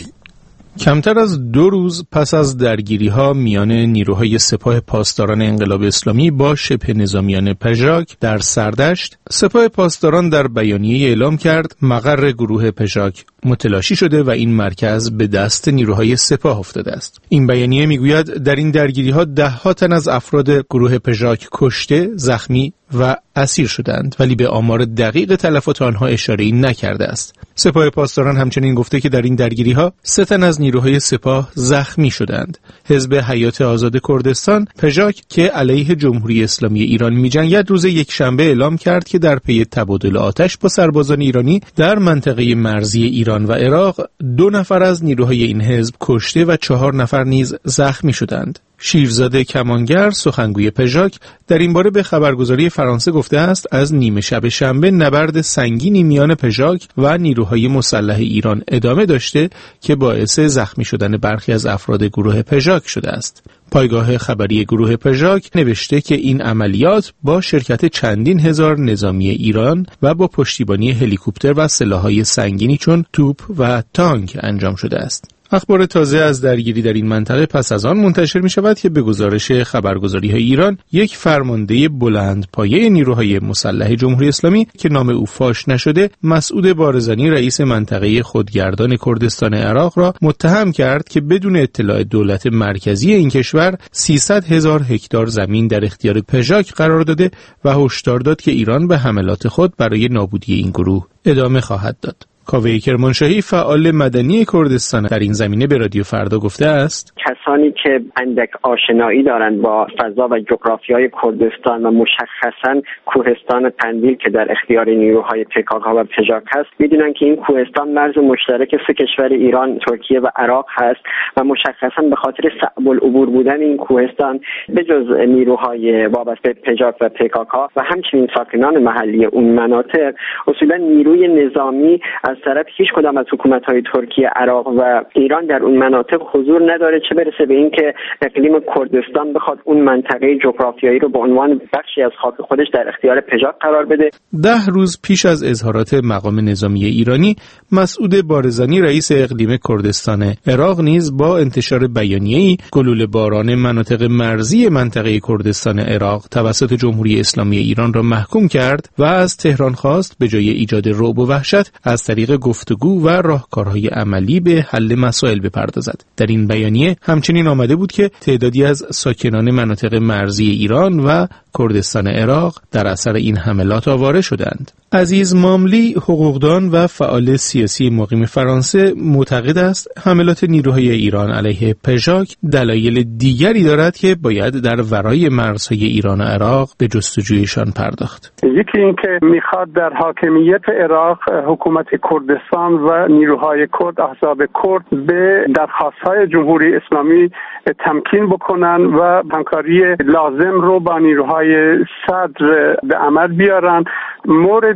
کمتر از دو روز پس از درگیری‌ها میان نیروهای سپاه پاسداران انقلاب اسلامی با شبه نظامیان پژاک در سردشت، سپاه پاسداران در بیانیه اعلام کرد مقر گروه پژاک متلاشی شده و این مرکز به دست نیروهای سپاه افتاده است. این بیانیه میگوید در این درگیری‌ها ده ها تن از افراد گروه پژاک کشته، زخمی و اسیر شدند، ولی به آمار دقیق تلفات آنها اشاره‌ای نکرده است. سپاه پاسداران همچنین گفته که در این درگیری‌ها سه تن از نیروهای سپاه زخمی شدند. حزب حیات آزاد کردستان پژاک که علیه جمهوری اسلامی ایران می‌جنگد، روز یکشنبه اعلام کرد که در پی تبادل آتش با سربازان ایرانی در منطقه مرزی ایران و عراق دو نفر از نیروهای این حزب کشته و چهار نفر نیز زخمی شدند. شیرزاده کمانگر، سخنگوی پژاک، در این باره به خبرگزاری فرانسه گفته است از نیمه شب شنبه نبرد سنگینی میان پژاک و نیروهای مسلح ایران ادامه داشته که باعث زخمی شدن برخی از افراد گروه پژاک شده است. پایگاه خبری گروه پژاک نوشته که این عملیات با شرکت چندین هزار نظامی ایران و با پشتیبانی هلیکوپتر و سلاح‌های سنگینی چون توپ و تانک انجام شده است. اخبار تازه از درگیری در این منطقه پس از آن منتشر می شود که به گزارش خبرگزاری های ایران، یک فرمانده بلند پایه نیروهای مسلح جمهوری اسلامی که نام او فاش نشده، مسعود بارزانی رئیس منطقه خودگردان کردستان عراق را متهم کرد که بدون اطلاع دولت مرکزی این کشور سیصد هزار هکتار زمین در اختیار پژاک قرار داده و هشدار داد که ایران به حملات خود برای نابودی این گروه ادامه خواهد داد. کاوه کرمانشاهی فعال مدنی کردستان در این زمینه به رادیو فردا گفته است کسانی که اندک آشنایی دارند با فضا و جغرافیای کردستان و مشخصاً کوهستان قندیل که در اختیار نیروهای پکاک و پژاک هست، میدونن که این کوهستان مرز مشترک سه کشور ایران، ترکیه و عراق هست و مشخصاً به خاطر صعب العبور بودن این کوهستان به جز نیروهای وابسته پژاک و پکاک و همچنین ساکنان محلی اون مناطق، اصولاً نیروی نظامی از طرف هیچ کدام از حکومت‌های ترکیه، عراق و ایران در اون مناطق حضور نداره، چه برسه به این که اقلیم کردستان بخواد اون منطقه جغرافیایی رو به عنوان بخشی از خاک خودش در اختیار پژاک قرار بده. ده روز پیش از اظهارات مقام نظامی ایرانی، مسعود بارزانی رئیس اقلیم کردستان عراق نیز با انتشار بیانیه‌ای گلوله باران مناطق مرزی منطقه کردستان عراق توسط جمهوری اسلامی ایران را محکوم کرد و از تهران خواست به جای ایجاد رعب و وحشت از طریق گفتگو و راهکارهای عملی به حل مسائل بپردازد. در این بیانیه همچنین آمده بود که تعدادی از ساکنان مناطق مرزی ایران و کردستان عراق در اثر این حملات آواره شدند. عزیز ماملی، حقوقدان و فعال سیاسی مقیم فرانسه، معتقد است حملات نیروهای ایران علیه پژاک دلایل دیگری دارد که باید در ورای مرزهای ایران و عراق به جستجویشان پرداخت. یکی این که میخواد در حاکمیت عراق حکومت کردستان و نیروهای کرد، احزاب کرد به درخواست‌های جمهوری اسلامی تمکین بکنن و همکاری لازم رو با نیروهای صدر به عمل بیارن. مورد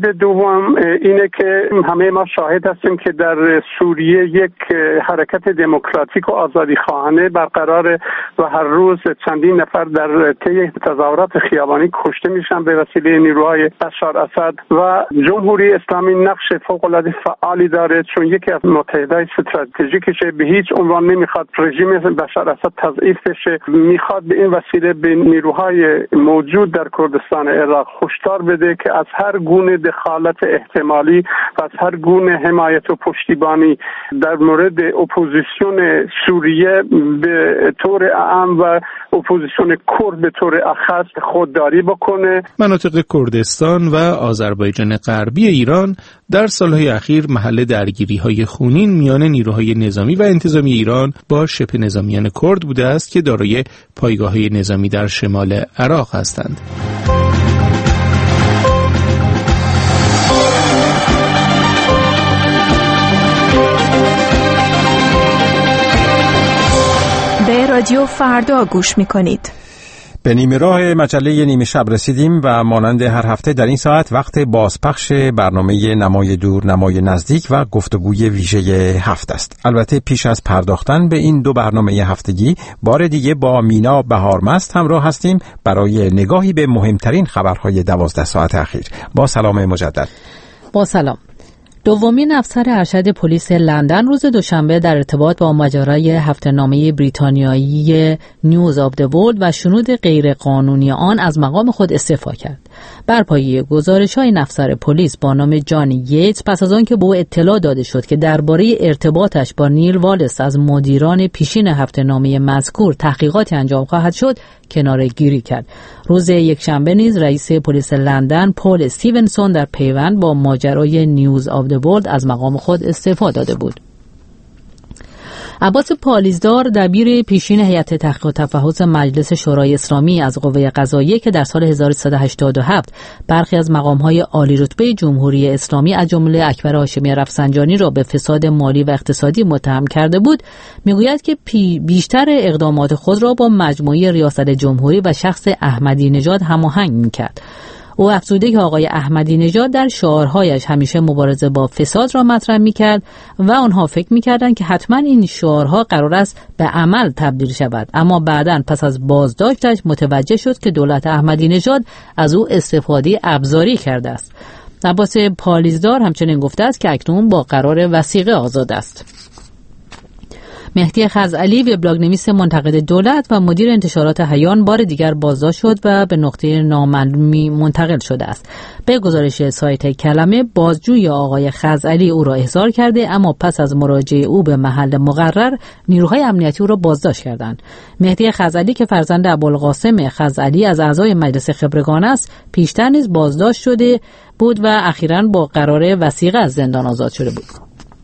مورد دوم اینه که همه ما شاهد هستیم که در سوریه یک حرکت دموکراتیک و آزادی خواهانه برقرار و هر روز چندین نفر در طی تظاهرات خیابانی کشته میشن به وسیله نیروهای بشار اسد و جمهوری اسلامی نقش فوق العاده فعالی داره، چون یکی از متحدای استراتژیکشه به هیچ عنوان نمیخواد رژیم بشار اسد تضعیف بشه، میخواد به این وسیله به نیروهای موجود در کردستان عراق هشدار بده که از هر گونه دخالت احتمالی و از هر گونه حمایت و پشتیبانی در مورد اپوزیسیون سوریه به طور عام و اپوزیسیون کرد به طور اخص خودداری بکنه. مناطق کردستان و آذربایجان غربی ایران در سالهای اخیر محل درگیری‌های خونین میان نیروهای نظامی و انتظامی ایران با شبه نظامیان کرد بوده است که دارای پایگاه‌های نظامی در شمال عراق هستند. به رادیو فردا گوش می‌کنید. به نیمه راه مجله نیمه شب رسیدیم و مانند هر هفته در این ساعت وقت بازپخش برنامه نمای دور نمای نزدیک و گفتگوی ویژه هفته است. البته پیش از پرداختن به این دو برنامه هفتگی بار دیگه با مینا بهارمست همراه هستیم برای نگاهی به مهمترین خبرهای دوازده ساعت اخیر. با سلام مجدد. با سلام. دومین افسر ارشد پلیس لندن روز دوشنبه در ارتباط با ماجرای هفته‌نامه بریتانیایی نیوز آف د ورلد و شنود غیرقانونی آن از مقام خود استعفا کرد. بر پایه گزارش‌های این افسر پلیس با نام جان ییتس پس از آن که به او اطلاع داده شد که درباره ارتباطش با نیل والیس از مدیران پیشین هفته‌نامه مذکور تحقیقاتی انجام خواهد شد کناره‌گیری کرد. روز یکشنبه نیز رئیس پلیس لندن پول استیونسون در پیوند با ماجرای نیوز آف د ورلد از مقام خود استعفا داده بود. عباس پالیزدار دبیر پیشین هیئت تحقیق و تفحص مجلس شورای اسلامی از قوه قضاییه که در سال هزار و سیصد و هشتاد و هفت برخی از مقام‌های عالی رتبه جمهوری اسلامی از جمله اکبر هاشمی رفسنجانی را به فساد مالی و اقتصادی متهم کرده بود، میگوید که بیشتر اقدامات خود را با مجموعه ریاست جمهوری و شخص احمدی نژاد هماهنگ می‌کرد. او افزوده که آقای احمدی نژاد در شعارهایش همیشه مبارزه با فساد را مطرح می‌کرد و آنها فکر می‌کردند که حتما این شعارها قرار است به عمل تبدیل شود، اما بعداً پس از بازداشتش متوجه شد که دولت احمدی نژاد از او استفاده ابزاری کرده است. عباس پالیزدار همچنین گفته است که اکنون با قرار وثیقه آزاد است. مهدی خزعلی وبلاگ‌نویس منتقد دولت و مدیر انتشارات حیان بار دیگر بازداشت شد و به نقطه نامعلومی منتقل شده است. به گزارش سایت کلمه بازجوی آقای خزعلی او را احضار کرده، اما پس از مراجعه او به محل مقرر نیروهای امنیتی او را بازداشت کردند. مهدی خزعلی که فرزند ابوالقاسم خزعلی از اعضای مجلس خبرگان است، پیشتر نیز بازداشت شده بود و اخیراً با قرار وثیقه از زندان آزاد شده بود.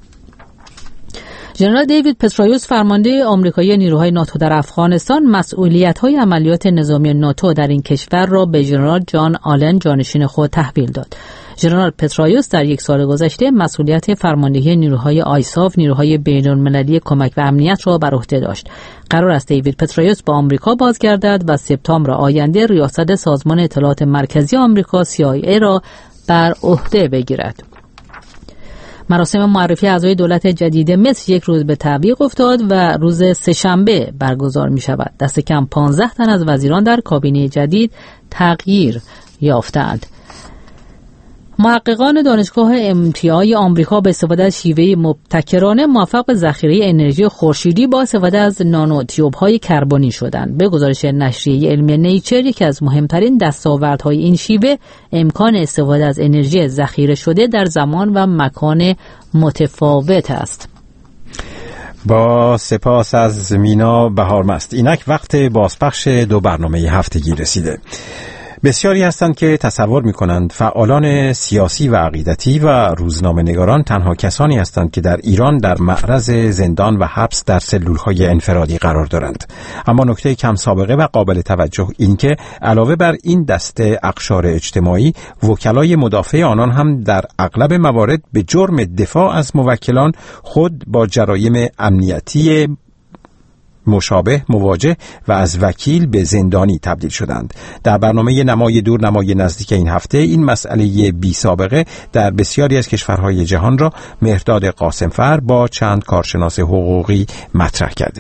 ژنرال دیوید پترایوس فرمانده آمریکایی نیروهای ناتو در افغانستان مسئولیت‌های عملیات نظامی ناتو در این کشور را به ژنرال جان آلن جانشین خود تحویل داد. ژنرال پترایوس در یک سال گذشته مسئولیت فرماندهی نیروهای آیساف، نیروهای بین‌المللی کمک و امنیت را بر عهده داشت. قرار است دیوید پترایوس با آمریکا بازگردد و سپتامبر آینده ریاست سازمان اطلاعات مرکزی آمریکا سی آی ای را بر عهده بگیرد. مراسم معرفی اعضای دولت جدید مصر یک روز به تعویق افتاد و روز سه‌شنبه برگزار می شود. دست کم پانزده تن از وزیران در کابینه جدید تغییر یافتند. محققان دانشگاه ام تی آی آمریکا به استفاده از شیوه مبتکرانه موفق به ذخیره انرژی خورشیدی با استفاده از نانوتیوب‌های کربنی شدند. به گزارش نشریه علمی نیچر، یکی از مهمترین دستاوردهای این شیوه امکان استفاده از انرژی ذخیره شده در زمان و مکان متفاوت است. با سپاس از مینا بهارمست. اینک وقت بازپخش دو برنامه هفتگی رسیده. بسیاری هستند که تصور می‌کنند فعالان سیاسی و عقیدتی و روزنامه‌نگاران تنها کسانی هستند که در ایران در معرض زندان و حبس در سلول‌های انفرادی قرار دارند. اما نکته کم سابقه و قابل توجه این که علاوه بر این دسته اقشار اجتماعی، وکلای مدافع آنان هم در اغلب موارد به جرم دفاع از موکلان خود با جرایم امنیتی مشابه مواجه و از وکیل به زندانی تبدیل شدند. در برنامه نمای دور نمای نزدیک این هفته این مسئله بی سابقه در بسیاری از کشورهای جهان را مهرداد قاسمفر با چند کارشناس حقوقی مطرح کرده.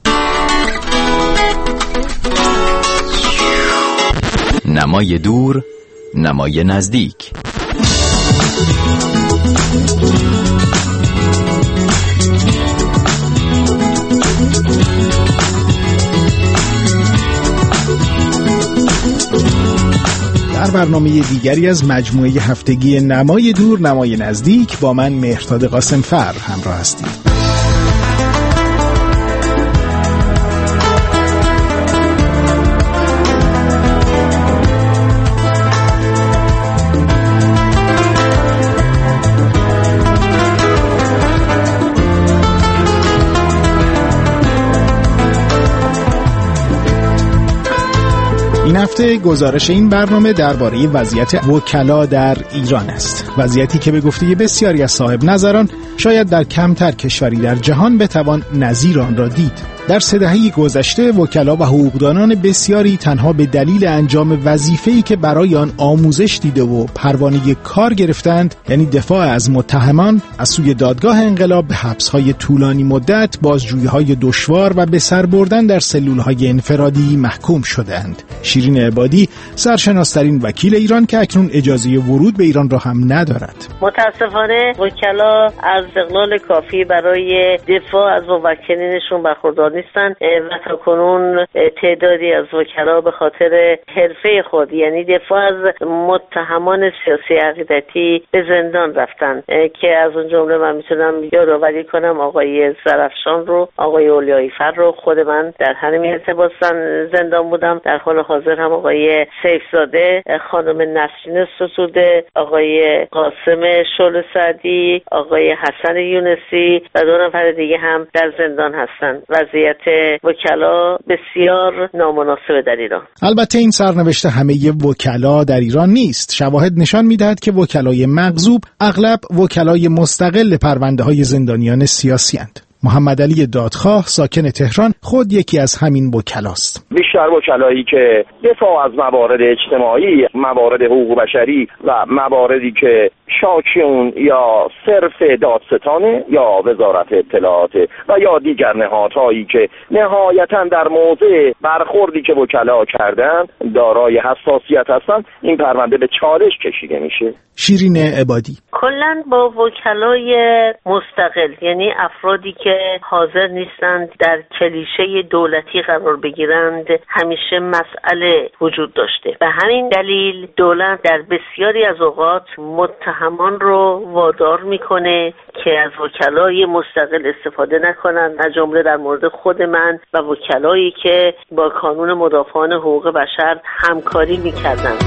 نمای دور نمای نزدیک. در برنامه دیگری از مجموعه هفتگی نمای دور نمای نزدیک با من مهرداد قاسمفر همراه هستید. این هفته گزارش این برنامه درباره وضعیت وکلا در ایران است. وضعیتی که به گفته بسیاری از صاحب نظران شاید در کمتر کشوری در جهان بتوان نظیر آن را دید. در سه دهه گذشته وکلا و حقوقدانان بسیاری تنها به دلیل انجام وظیفه‌ای که برای آن آموزش دیده و پروانه کار گرفتند، یعنی دفاع از متهمان، از سوی دادگاه انقلاب به حبس‌های طولانی مدت، بازجویی‌های دشوار و به سر بردن در سلول‌های انفرادی محکوم شدند. شیرین عبادی سرشناس‌ترین وکیل ایران که اکنون اجازه ورود به ایران را هم ندارد. متاسفانه وکلا از استقلال کافی برای دفاع از موکلینشون برخوردار نیستن و تاکنون تعدادی از وکلا به خاطر حرفه خود، یعنی دفاع از متهمان سیاسی عقیدتی، به زندان رفتن که از اون جمله من میتونم یادآوری کنم آقای زرفشان رو، آقای اولیایی فر رو. خود من در همین ارتباط زندان بودم. در حال حاضر هم آقای سیفزاده، خانم نسرین ستوده، آقای قاسم شل سعدی، آقای حسن یونسی و دو نفر دیگه هم در زندان هستند. وضعیت وکلا بسیار نامناسب در ایران. البته این سرنوشت همه وکلا در ایران نیست. شواهد نشان می‌دهد که وکلای مغضوب اغلب وکلای مستقل پرونده‌های زندانیان سیاسی اند. محمد علی دادخواه ساکن تهران خود یکی از همین وکلاست. بیشتر وکلایی که دفاع از موارد اجتماعی، موارد حقوق بشری و مواردی که شاکی اون یا صرف دادستانه یا وزارت اطلاعات و یا دیگر نهادهایی که نهایتاً در موضع برخوردی که وکلا کردن دارای حساسیت هستن، این پرونده به چالش کشیده میشه. شیرین عبادی کلاً با وکلای مستقل، یعنی افرادی که حاضر نیستند در کلیشه دولتی قرار بگیرند، همیشه مسئله وجود داشته. به همین دلیل دولت در بسیاری از اوقات متهمان رو وادار میکنه که از وکلای مستقل استفاده نکنند، از جمله در مورد خود من و وکلایی که با کانون مدافعان حقوق بشر همکاری میکردند.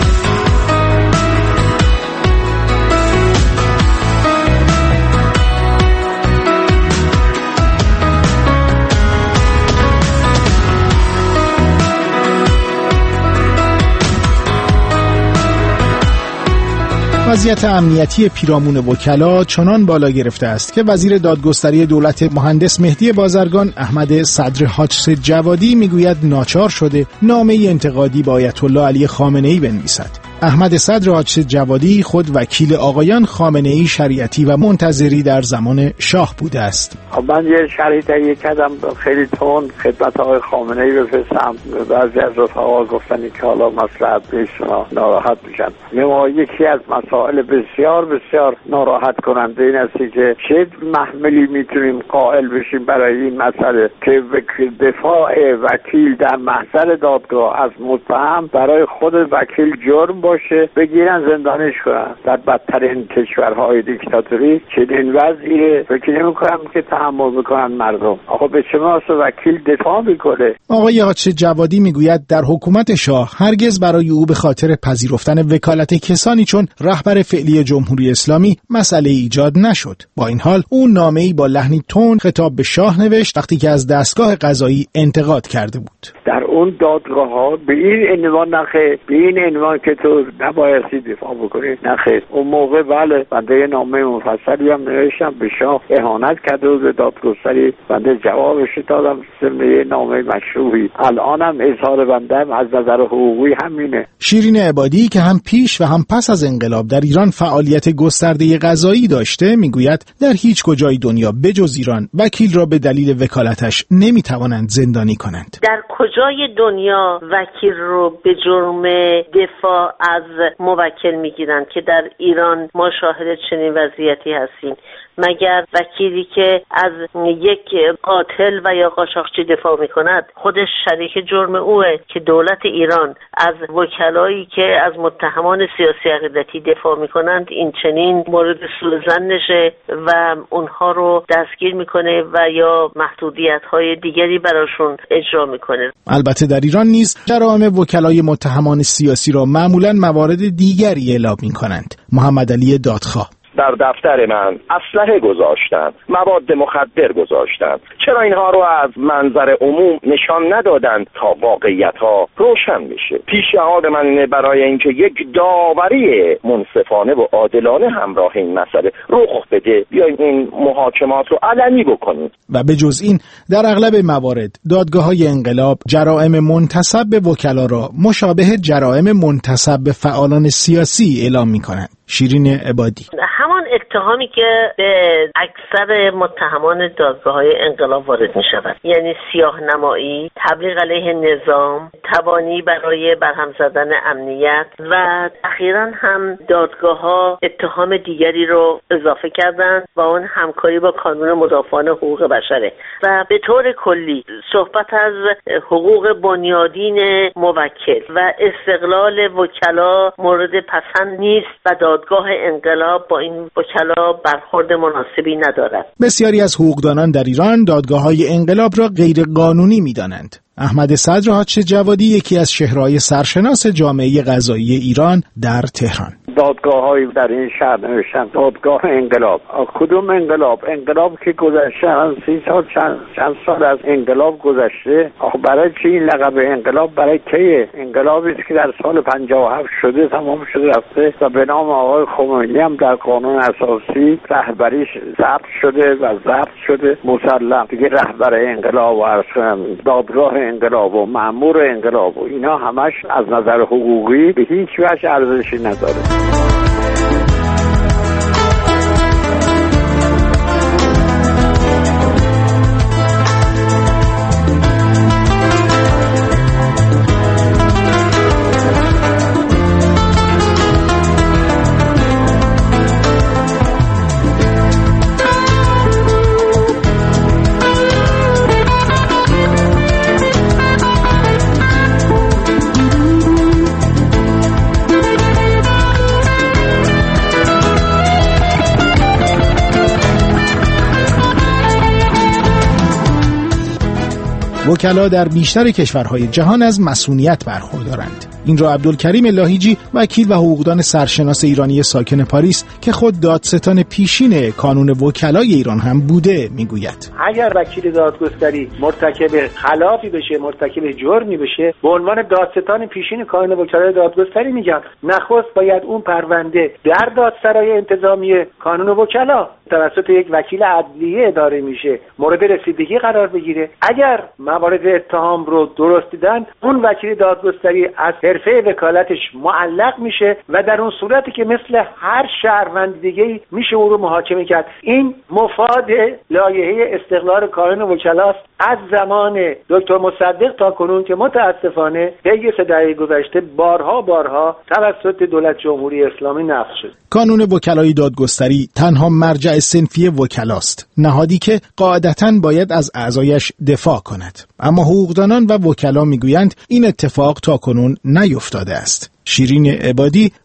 وضعیت امنیتی پیرامون وکلا چنان بالا گرفته است که وزیر دادگستری دولت مهندس مهدی بازرگان احمد صدر حاج جوادی میگوید ناچار شده نامه‌ای انتقادی به آیت الله علی خامنه‌ای بنویسد. احمد صدر حاج جوادی خود وکیل آقایان خامنه‌ای شریعتی و منتظری در زمان شاه بوده است. من یه شرحی تهیه کردم خیلی تند خدمت آقای خامنه‌ای بفرستم. بعضی از رفقا گفتن که حالا مصلحت بهشون ناراحت میشن. ما یکی از مسائل بسیار بسیار ناراحت کننده این است که چه محملی میتونیم قائل بشیم برای این مسئله که دفاع وکیل در محضر دادگاه از متهم برای خود وکیل جرم باشه، بگیرن زندانش کنن. در بدترین کشورهای دیکتاتوری چنین وضعی فکر نمی‌کنم که تحمل بکنن مردم. آقا به چه واسه وکیل دفاع میکنه؟ آقای حاج جوادی میگوید در حکومت شاه هرگز برای او به خاطر پذیرفتن وکالت کسانی چون رهبر فعلی جمهوری اسلامی مسئله ایجاد نشد. با این حال او نامه‌ای با لحنی تند خطاب به شاه نوشت وقتی که از دستگاه قضایی انتقاد کرده بود. در اون دادگاه‌ها به این عنوان نخه، به این عنوان که تو تو نبایستی دفاع بکنی. نه خیر، اون موقع بله بنده یه نامه مفصلی هم نوشتم به شاه، اهانت کرده و به دادگستری، بنده جوابش دادم ضمن یه نامه مشروحی. الانم اظهار بنده از نظر حقوقی همینه. شیرین عبادی که هم پیش و هم پس از انقلاب در ایران فعالیت گسترده قضایی داشته میگوید در هیچ کجای دنیا بجز ایران وکیل را به دلیل وکالتش نمیتوانند زندانی کنند. در کجای دنیا وکیل رو به جرم دفاع از موکل میگیرند که در ایران ما شاهد چنین وضعیتی هستیم؟ مگر وکیلی که از یک قاتل و یا قاچاقچی دفاع میکند خودش شریک جرم اوه که دولت ایران از وکلایی که از متهمان سیاسی عقیدتی دفاع میکنند این چنین مورد سوء ظن نشه و اونها رو دستگیر میکنه و یا محدودیت‌های دیگری براشون اجرا میکنه. البته در ایران نیز جرائم وکلای متهمان سیاسی را معمولاً موارد دیگری اعلام میکنند. محمد علی دادخواه: در دفتر من اسلحه گذاشتن، مواد مخدر گذاشتن. چرا اینها رو از منظر عموم نشان ندادن تا واقعیت ها روشن بشه؟ پیشنهاد من اینه برای اینکه یک داوری منصفانه و عادلانه همراه این مسئله رخ بده، بیاین این محاکمات رو علنی بکنیم. و به جز این در اغلب موارد دادگاه‌های انقلاب جرائم منتسب به وکلا را مشابه جرائم منتسب به فعالان سیاسی اعلام می‌کنند. شیرین عبادی: همان اتهامی که به اکثر متهمان دادگاه‌های انقلاب وارد می‌شود، یعنی سیاه نمایی، تبلیغ علیه نظام، توانی برای برهم زدن امنیت و اخیراً هم دادگاه‌ها اتهام دیگری رو اضافه کردند و اون همکاری با کانون مدافعان حقوق بشره و به طور کلی صحبت از حقوق بنیادین موکل و استقلال وکلا مورد پسند نیست و دادگاه انقلاب با این وکلا برخورد مناسبی ندارد. بسیاری از حقوقدانان در ایران دادگاه‌های انقلاب را غیر قانونی می‌دانند. احمد صدر حاج جوادی یکی از چهره‌های سرشناس جامعه قضایی ایران در تهران: دادگاه‌هایی در این شهر نوشتن دادگاه انقلاب. کدوم انقلاب؟ انقلاب که گذشته از سی سال چند, چند سال از انقلاب گذشته. آخه برای چی این لقب انقلاب؟ برای کیه؟ انقلابی است که در سال پنجاه و هفت شده، تمام شده رفته و به نام آقای خمینی هم در قانون اساسی رهبریش ضبط شده و ضبط شده مسلم دیگه. رهبر انقلاب و دادگاه انقلاب و مأمور انقلاب و اینا همش از نظر حقوقی به هیچ وجه ارزشی نداره. وکلا در بیشتر کشورهای جهان از مسئولیت برخوردارند. این را عبدالکریم لاهیجی، وکیل و حقوقدان سرشناس ایرانی ساکن پاریس که خود دادستان پیشین کانون وکلای ایران هم بوده میگوید. اگر وکیل دادگستری مرتکب خلافی بشه، مرتکب جرمی بشه، به عنوان دادستان پیشین کانون وکلای دادگستری میگم نخست باید اون پرونده در دادسرای انتظامی کانون وکلا توسط یک وکیل عدلیه اداره میشه، مورد رسیدگی قرار بگیره. اگر موارد اتهام رو درست دیدن، اون وکیل دادگستری از حرفه وکالتش معلق میشه و در اون صورتی که مثل هر شهروند دیگه‌ای میشه اون رو محاکمه کرد. این مفاد لایحه استقلال کانون وکلاست از زمان دکتر مصدق تا کنون که متاسفانه طی سه دهه گذشته بارها بارها توسط دولت جمهوری اسلامی نقض شد. کانون وکلای دادگستری تنها مرجع صنفی وکلاست، نهادی که قاعدتاً باید از اعضایش دفاع کند. اما حقوقدانان و وکلا میگویند این اتفاق تاکنون نیفتاده است. شیرین عبادی،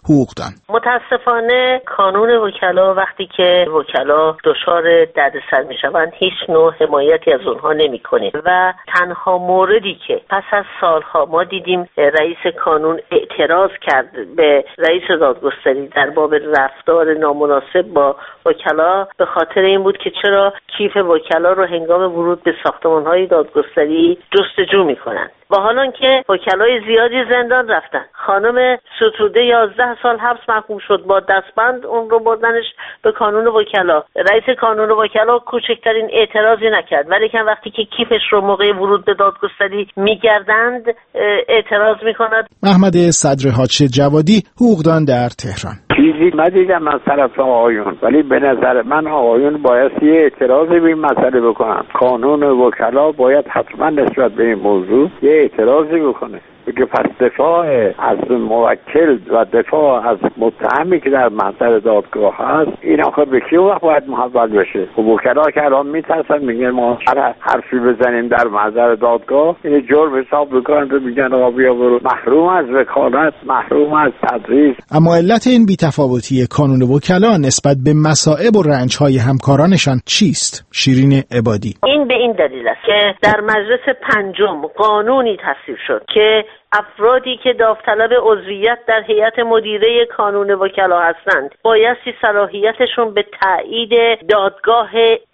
حقوقدان. متاسفانه کانون وکلا وقتی که وکلا دچار دردسر میشوند هیچ نوع حمایتی از اونها نمیکنه و تنها موردی که پس از سالها ما دیدیم رئیس کانون اعتراض کرد به رئیس دادگستری در باب رفتار نامناسب با وکلا به خاطر این بود که چرا کیف وکلا رو هنگام ورود به ساختمان‌های دادگستری جستجو میکنند. با حال که وکلای زیادی زندان رفتن. خانم ستوده یازده سال حبس محکوم شد، با دستبند اون رو بردنش به کانون وکلا. رئیس کانون وکلا کوچکترین اعتراضی نکرد، ولی که وقتی که کیفش رو موقع ورود به دادگستری میگردند اعتراض میکند. محمد صدر حاج جوادی، حقوقدان در تهران: چیزی ندیدم از طرف آقایون، ولی به نظر من آقایون باید یه اعتراضی به این مسئله بکنن. کانون وکلا باید حتما نسبت به این موضوع یه اعتراضی بکنه، که پس دفاع از موکل و دفاع از متهمی که در محضر دادگاه هست این آخر به کی وقت باید محول بشه؟ و وکلا که الان میترسن میگن ما هر حرفی بزنیم در محضر دادگاه این جرم حساب میکنن و میگن آقا بیا برو، محروم از وکالت، محروم از تدریس. اما علت این بی‌تفاوتی کانون وکلا نسبت به مصائب و رنج‌های همکارانشان چیست؟ شیرین عبادی: این به این دلیل است که در مجلس پنجم قانونی تصویب شد که افرادی که داوطلب عضویت در هیئت مدیره کانون وکلا هستند بایستی صلاحیتشون به تایید دادگاه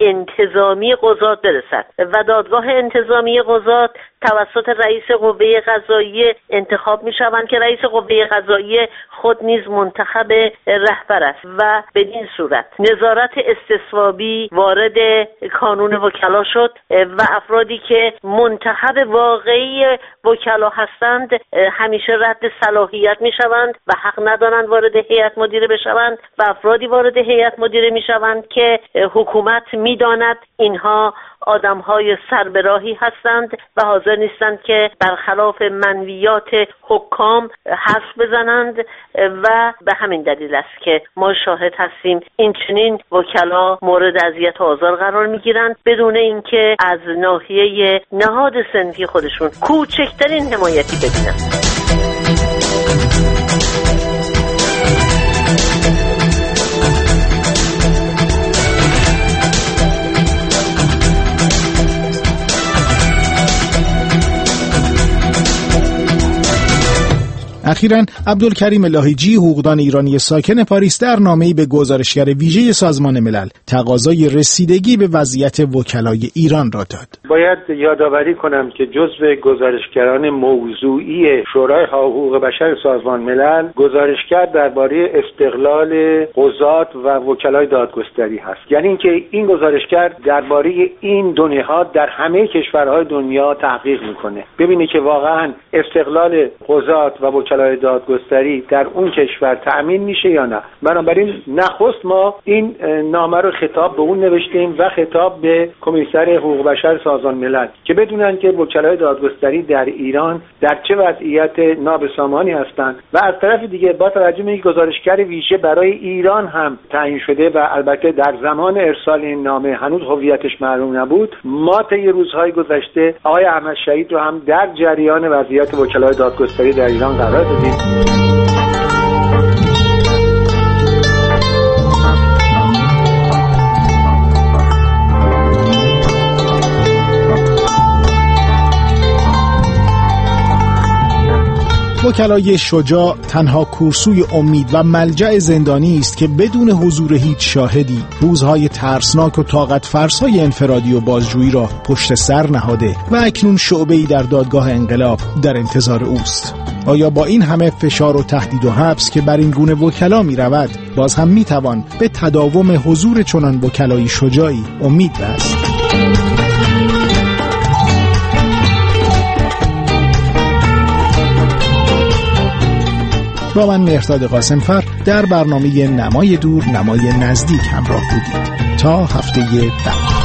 انتظامی قضات برسد و دادگاه انتظامی قضات توسط رئیس قوه قضاییه انتخاب می شوند که رئیس قوه قضاییه خود نیز منتخب رهبر است و بدین صورت نظارت استصوابی وارد کانون وکلا شد و افرادی که منتخب واقعی وکلا هستند همیشه رد صلاحیت می شوند و حق ندارند وارد هیئت مدیره بشوند و افرادی وارد هیئت مدیره می شوند که حکومت می داند اینها آدم‌های سربراهی هستند و حاضر نیستند که برخلاف منویات حکام حرف بزنند و به همین دلیل است که ما شاهد هستیم این چنین وکلا مورد اذیت و آزار قرار می‌گیرند بدون اینکه از ناحیه نهاد صنفی خودشون کوچکترین حمایتی ببینند. اخیراً عبدالکریم لاهیجی، حقوقدان ایرانی ساکن پاریس، در نامه‌ای به گزارشگر ویژه سازمان ملل تقاضای رسیدگی به وضعیت وکلای ایران را داد. باید یادآوری کنم که جزو گزارشگران موضوعی شورای حقوق بشر سازمان ملل گزارشگر درباره استقلال قضات و وکلای دادگستری هست. یعنی اینکه این گزارشگر درباره این دو نهاد در همه کشورهای دنیا تحقیق میکنه، ببینه که واقعاً استقلال قضات و وکلای دادگستری در اون کشور تأمین میشه یا نه. بنابراین نخست ما این نامه رو خطاب به اون نوشتیم و خطاب به کمیسر حقوق بشر سازمان ملل که بدونن که وکلای دادگستری در ایران در چه وضعیت نابسامانی هستند و از طرف دیگه با توجه به اینکه گزارشگر ویژه برای ایران هم تعیین شده و البته در زمان ارسال این نامه هنوز هویتش معلوم نبود، ما طی روزهای گذشته آقای احمد شهید رو هم در جریان وضعیت وکلای دادگستری در ایران قرار دادیم. وکلای شجاع تنها کورسوی امید و ملجأ زندانی است که بدون حضور هیچ شاهدی روزهای ترسناک و طاقت فرسای انفرادی و بازجویی را پشت سر نهاده و اکنون شعبه‌ای در دادگاه انقلاب در انتظار اوست. آیا با این همه فشار و تهدید و حبس که بر این گونه وکلا می رود باز هم می توان به تداوم حضور چنان وکلای شجاعی امید بست؟ با من مهرداد قاسمفر در برنامه نمای دور نمای نزدیک همراه بودید. تا هفته بعد.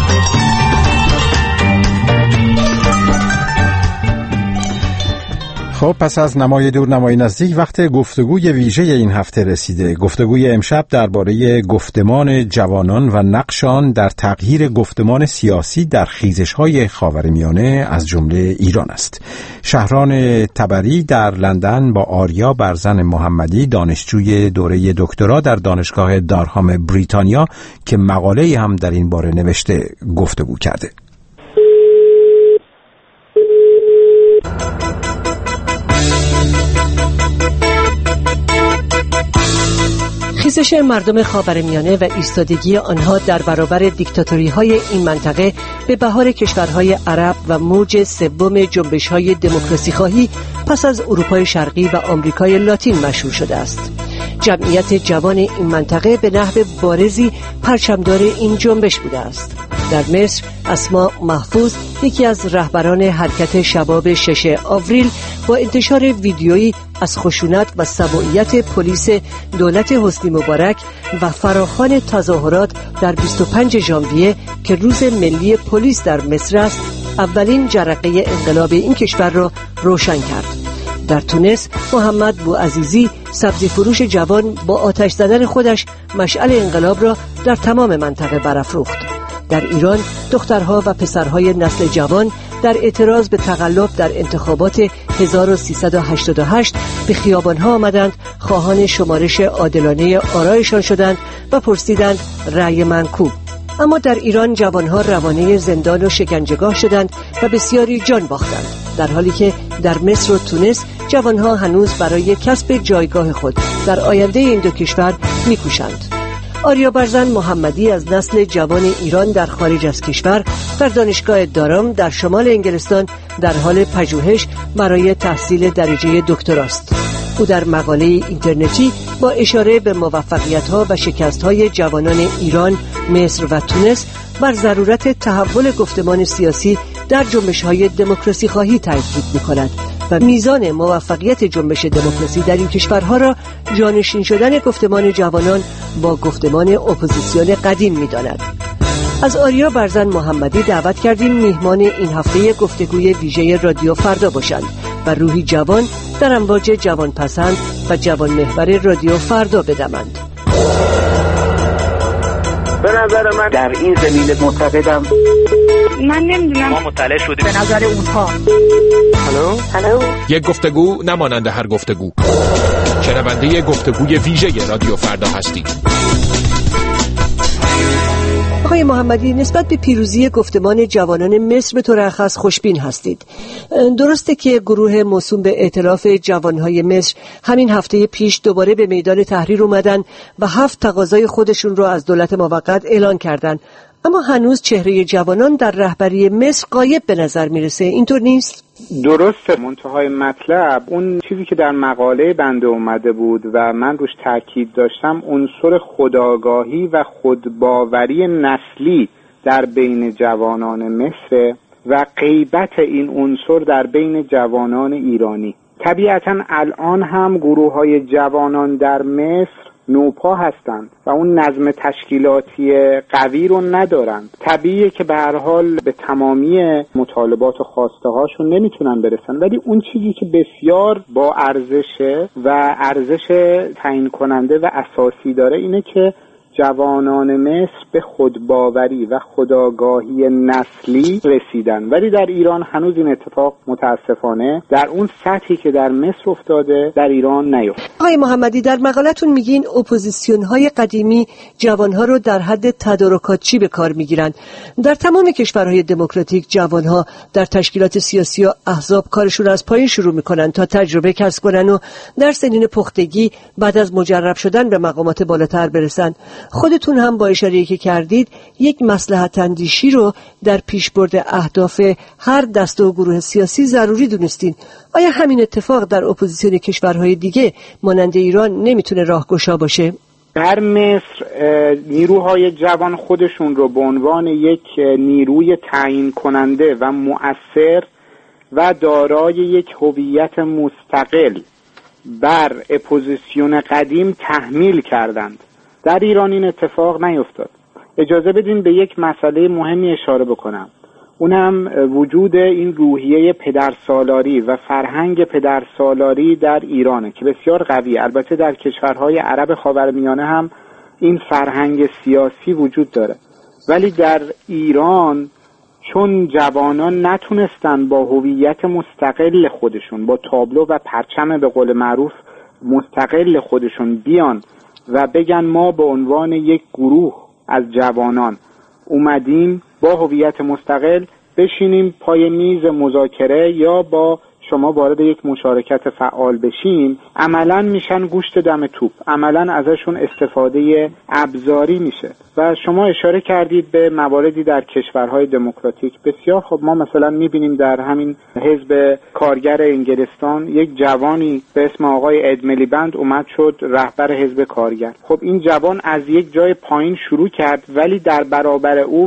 خب پس از نمای دور نمای نزدیک وقت گفتگوی ویژه این هفته رسیده. گفتگوی امشب درباره گفتمان جوانان و نقش آن در تغییر گفتمان سیاسی در خیزش‌های خاورمیانه از جمله ایران است. شهران تبری در لندن با آریا برزن محمدی، دانشجوی دوره دکترا در دانشگاه دارهام بریتانیا که مقاله‌ای هم در این باره نوشته، گفتگو کرده. خیزش مردم خاورمیانه و ایستادگی آنها در برابر دیکتاتوری‌های این منطقه به بهار کشورهای عرب و موج سوم جنبش‌های دموکراسی خواهی پس از اروپای شرقی و آمریکای لاتین مشهور شده است. جمعیت جوان این منطقه به نحو بارزی پرچمدار این جنبش بوده است. در مصر اسما محفوظ، یکی از رهبران حرکت شباب شش آوریل، با انتشار ویدیویی از خشونت و سبوعیت پلیس دولت حسنی مبارک و فراخوان تظاهرات در بیست و پنجم ژانویه که روز ملی پلیس در مصر است، اولین جرقه انقلاب این کشور را روشن کرد. در تونس محمد بوعزیزی، سبزی فروش جوان، با آتش زدن خودش مشعل انقلاب را در تمام منطقه برافروخت. در ایران دخترها و پسرهای نسل جوان در اعتراض به تقلب در انتخابات هزار و سیصد و هشتاد و هشت به خیابانها آمدند، خواهان شمارش عادلانه آرایشان شدند و پرسیدند رأی من کو؟ اما در ایران جوانها روانه زندان و شکنجهگاه شدند و بسیاری جان باختند، در حالی که در مصر و تونس جوانها هنوز برای کسب جایگاه خود در آینده این دو کشور می‌کوشند. آریا برزن محمدی از نسل جوان ایران در خارج از کشور در دانشگاه دارام در شمال انگلستان در حال پژوهش برای تحصیل درجه دکتراست. او در مقاله اینترنتی با اشاره به موفقیت‌ها و شکست‌های جوانان ایران، مصر و تونس بر ضرورت تحول گفتمان سیاسی در جنبش‌های دموکراسی خواهی تاکید می‌کند و میزان موفقیت جنبش دموکراسی در این کشورها را جانشین شدن گفتمان جوانان با گفتمان اپوزیسیون قدیم می‌داند. از آریا برزن محمدی دعوت کردیم میهمان این هفته گفتگوی ویژه رادیو فردا باشند و روحی جوان در امواج جوان پسند و جوان محور رادیو فردا بدمند. به نظر من در این زمینه معتقدم من نمیدونم، ما مطلع شدیم به نظر اونها. هلو هلو یک گفتگو نمانند هر گفتگو. شنونده گفتگوی ویژه رادیو فردا هستید. آقای محمدی، نسبت به پیروزی گفتمان جوانان مصر به طور خاص خوشبین هستید. درسته که گروه موسوم به ائتلاف جوانهای مصر همین هفته پیش دوباره به میدان تحریر اومدن و هفت تقاضای خودشون رو از دولت موقت اعلان کردن، اما هنوز چهره جوانان در رهبری مصر غایب به نظر میرسه. اینطور نیست؟ درسته. منتهای مطلب اون چیزی که در مقاله بنده اومده بود و من روش تاکید داشتم، عنصر خودآگاهی و خودباوری نسلی در بین جوانان مصر و غیبت این عنصر در بین جوانان ایرانی. طبیعتا الان هم گروه‌های جوانان در مصر نوپا هستند و اون نظم تشکیلاتی قوی رو ندارند. طبیعیه که به هر حال به تمامی مطالبات و خواسته هاشون نمیتونن برسن، ولی اون چیزی که بسیار با ارزشه و ارزش تعیین کننده و اساسی داره اینه که جوانان مصر به خودباوری و خودآگاهی نسلی رسیدن، ولی در ایران هنوز این اتفاق متاسفانه در اون سطحی که در مصر افتاده در ایران نیفتاده. آقای محمدی، در مقالتون میگین اپوزیسیون‌های قدیمی جوانها رو در حد تدارکاتچی به کار میگیرن. در تمام کشورهای دموکراتیک جوانها در تشکیلات سیاسی و احزاب کارشون از پایین شروع میکنن تا تجربه کسب کنن و در سنین پختگی بعد از مجرب شدن به مقامات بالاتر برسن. خودتون هم با اشاره‌ای که کردید یک مصلحت اندیشی رو در پیشبرد اهداف هر دسته و گروه سیاسی ضروری دونستین. آیا همین اتفاق در اپوزیسیون کشورهای دیگه مانند ایران نمیتونه راهگشا باشه؟ در مصر نیروهای جوان خودشون رو به عنوان یک نیروی تعیین کننده و مؤثر و دارای یک هویت مستقل بر اپوزیسیون قدیم تحمیل کردند. در ایران این اتفاق نیفتاد. اجازه بدین به یک مسئله مهمی اشاره بکنم. اونم وجود این روحیه پدرسالاری و فرهنگ پدرسالاری در ایرانه که بسیار قوی. البته در کشورهای عرب خاورمیانه هم این فرهنگ سیاسی وجود داره، ولی در ایران چون جوانان نتونستن با هویت مستقل خودشون، با تابلو و پرچم به قول معروف مستقل خودشون بیان و بگن ما به عنوان یک گروه از جوانان اومدیم با هویت مستقل بشینیم پای میز مذاکره یا با شما وارد یک مشارکت فعال بشیم، عملاً میشن گوشت دم توپ، عملاً ازشون استفاده ابزاری میشه. و شما اشاره کردید به مواردی در کشورهای دموکراتیک بسیار خب. ما مثلا میبینیم در همین حزب کارگر انگلستان یک جوانی به اسم آقای اد میلیبند اومد شد رهبر حزب کارگر. خب این جوان از یک جای پایین شروع کرد، ولی در برابر او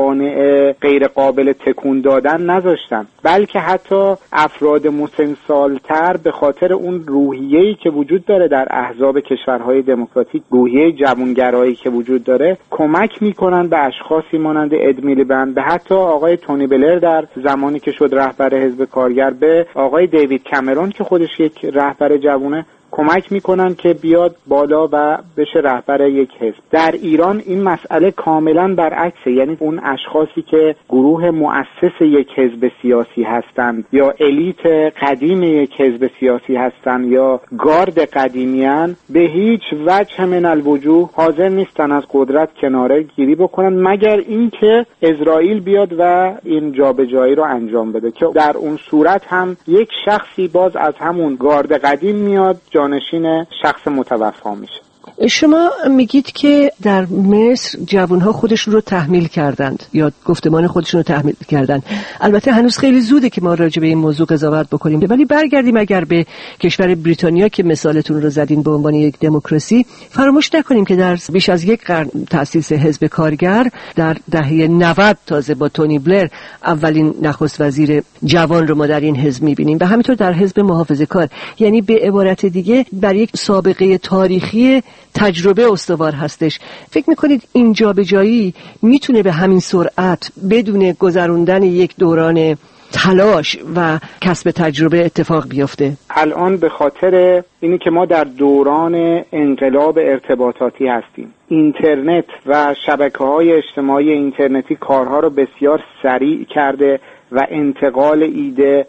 موانع غیر قابل تکون دادن نذاشتن، بلکه حتی افراد مسن‌سال‌تر به خاطر اون روحیه‌ای که وجود داره در احزاب کشورهای دموکراتیک، روحیه جوانگرایی که وجود داره، کمک میکنن به اشخاصی مانند اد میلیبند، به حتی آقای تونی بلر در زمانی که شد رهبر حزب کارگر، به آقای دیوید کامرون که خودش یک رهبر جوونه، کمک میکنن که بیاد بالا و بشه رهبر یک حزب. در ایران این مسئله کاملا برعکسه، یعنی اون اشخاصی که گروه مؤسس یک حزب سیاسی هستند یا الیت قدیم یک حزب سیاسی هستند یا گارد قدیمیان، به هیچ وجه من الوجوه حاضر نیستن از قدرت کناره گیری بکنن مگر اینکه اسرائیل بیاد و این جابجایی رو انجام بده، که در اون صورت هم یک شخصی باز از همون گارد قدیم میاد جانشین شخص متوفا میشه. شما میگید که در مصر جوانها خودشون رو تحمیل کردند یا گفتمان خودشون رو تحمیل کردند. البته هنوز خیلی زوده که ما راجع به این موضوع قضاوت بکنیم، ولی برگردیم اگر به کشور بریتانیا که مثالتون رو زدین به عنوان یک دموکراسی، فراموش نکنیم که در بیش از یک قرن تأسیس حزب کارگر، در دهه نود تازه با تونی بلر اولین نخست وزیر جوان رو ما در این حزب میبینیم و همینطور در حزب محافظه‌کار. یعنی به عبارت دیگه بر یک سابقه تاریخی تجربه استوار هستش. فکر میکنید این جابجایی میتونه به همین سرعت بدون گذروندن یک دوران تلاش و کسب تجربه اتفاق بیفته؟ الان به خاطر اینی که ما در دوران انقلاب ارتباطاتی هستیم، اینترنت و شبکه‌های اجتماعی اینترنتی کارها رو بسیار سریع کرده و انتقال ایده،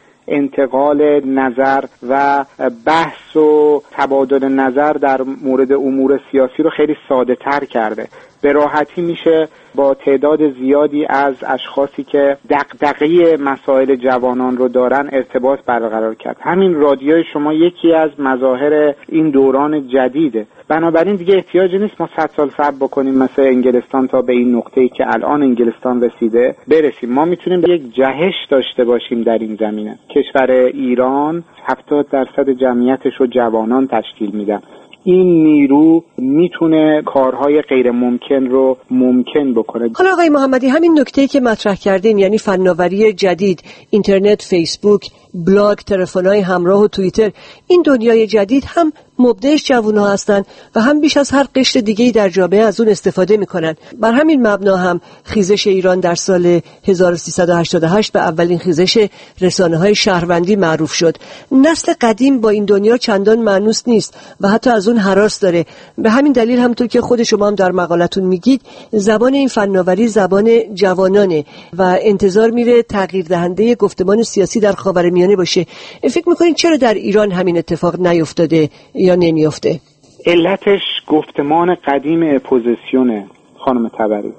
انتقال نظر و بحث و تبادل نظر در مورد امور سیاسی رو خیلی ساده تر کرده. به راحتی میشه با تعداد زیادی از اشخاصی که دغدغه مسائل جوانان رو دارن ارتباط برقرار کرد. همین رادیوی شما یکی از مظاهر این دوران جدیده. بنابراین دیگه احتیاجی نیست ما صد سال صبر بکنیم مثل انگلستان تا به این نقطه‌ای که الان انگلستان رسیده برسیم. ما میتونیم یک جهش داشته باشیم در این زمینه. کشور ایران هفتاد درصد جمعیتش رو جوانان تشکیل میدن. این نیرو میتونه کارهای غیر ممکن رو ممکن بکنه. حالا آقای محمدی، همین نکته‌ای که مطرح کردین، یعنی فناوری جدید، اینترنت، فیسبوک، بلاگ، تلفن‌های همراه و توییتر، این دنیای جدید هم مبدعش جوان‌ها هستن و هم بیش از هر قشر دیگه‌ای در جامعه از اون استفاده میکنن. بر همین مبنا هم خیزش ایران در سال هزار و سیصد و هشتاد و هشت به اولین خیزش رسانه‌های شهروندی معروف شد. نسل قدیم با این دنیا چندان مانوس نیست و حتی از اون هراس داره. به همین دلیل همونطور که خود شما هم در مقالتون میگید، زبان این فناوری زبان جوانانه و انتظار میره تغییر دهنده گفتمان سیاسی در خاورمیانه باشه. فکر میکنین چرا در ایران همین اتفاق نیفتاده یا نمیفته؟ علتش گفتمان قدیم اپوزیسیونه خانم تبری.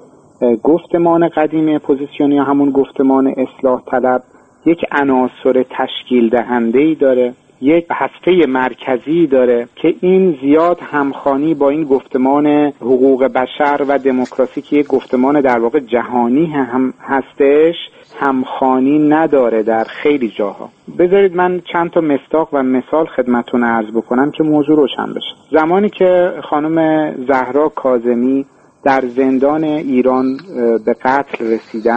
گفتمان قدیم اپوزیسیون یا همون گفتمان اصلاح طلب یک عناصر تشکیل دهنده‌ای داره، یک هسته مرکزی داره که این زیاد همخوانی با این گفتمان حقوق بشر و دموکراسی که یک گفتمان در واقع جهانی هم هستش همخوانی نداره در خیلی جاها. بذارید من چند تا مصداق و مثال خدمتتون عرض بکنم که موضوع روشن بشه. زمانی که خانم زهرا کاظمی در زندان ایران به قتل رسیدند،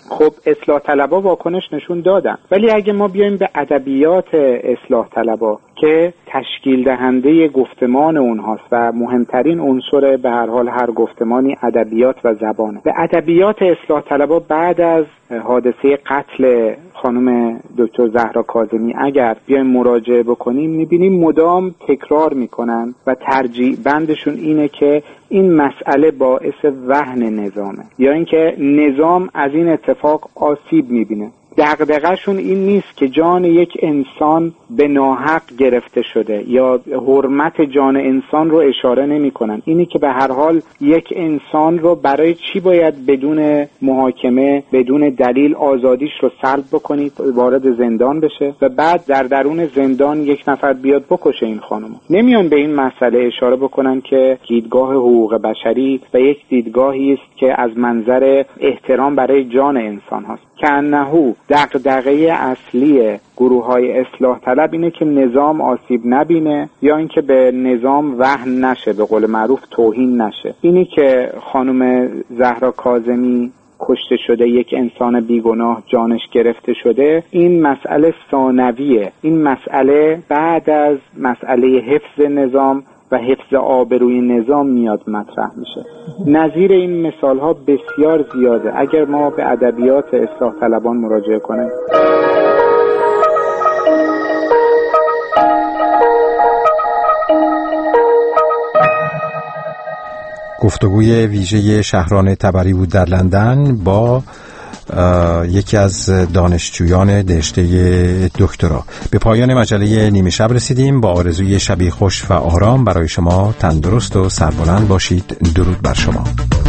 خب اصلاح طلبا واکنش نشون دادن. ولی اگه ما بیایم به ادبیات اصلاح طلبا که تشکیل دهنده گفتمان اونهاست و مهمترین عنصر به هر حال هر گفتمانی ادبیات و زبانه، به ادبیات اصلاح طلبا بعد از حادثه قتل خانم دکتر زهرا کاظمی اگر بیایم مراجعه بکنیم میبینیم مدام تکرار میکنن و ترجیح بندشون اینه که این مسئله باعث وهن نظامه یا اینکه نظام از این اتفاق آسیب میبینه. دغدغه‌شون این نیست که جان یک انسان به ناحق گرفته شده یا حرمت جان انسان رو اشاره نمی‌کنن، اینی که به هر حال یک انسان رو برای چی باید بدون محاکمه بدون دلیل آزادیش رو سلب بکنید وارد زندان بشه و بعد در درون زندان یک نفر بیاد بکشه این خانم. نمیان به این مسئله اشاره بکنن که دیدگاه حقوق بشری و یک دیدگاهی است که از منظر احترام برای جان انسان هست. کنهو دغدغه اصلی گروه‌های اصلاح طلب اینه که نظام آسیب نبینه یا اینکه به نظام وهن نشه، به قول معروف توهین نشه. اینی که خانم زهرا کاظمی کشته شده، یک انسان بیگناه جانش گرفته شده، این مسئله ثانویه. این مسئله بعد از مسئله حفظ نظام و حفظ آبروی نظام میاد مطرح میشه. نظیر این مثال ها بسیار زیاده. اگر ما به ادبیات اصلاح طلبان مراجعه کنیم گفتگوی ویژه شهران تبری بود در لندن با یکی از دانشجویان رشته دکترا. به پایان مجله نیمه شب رسیدیم. با آرزوی شبی خوش و آرام برای شما تندرست و سربلند باشید. درود بر شما.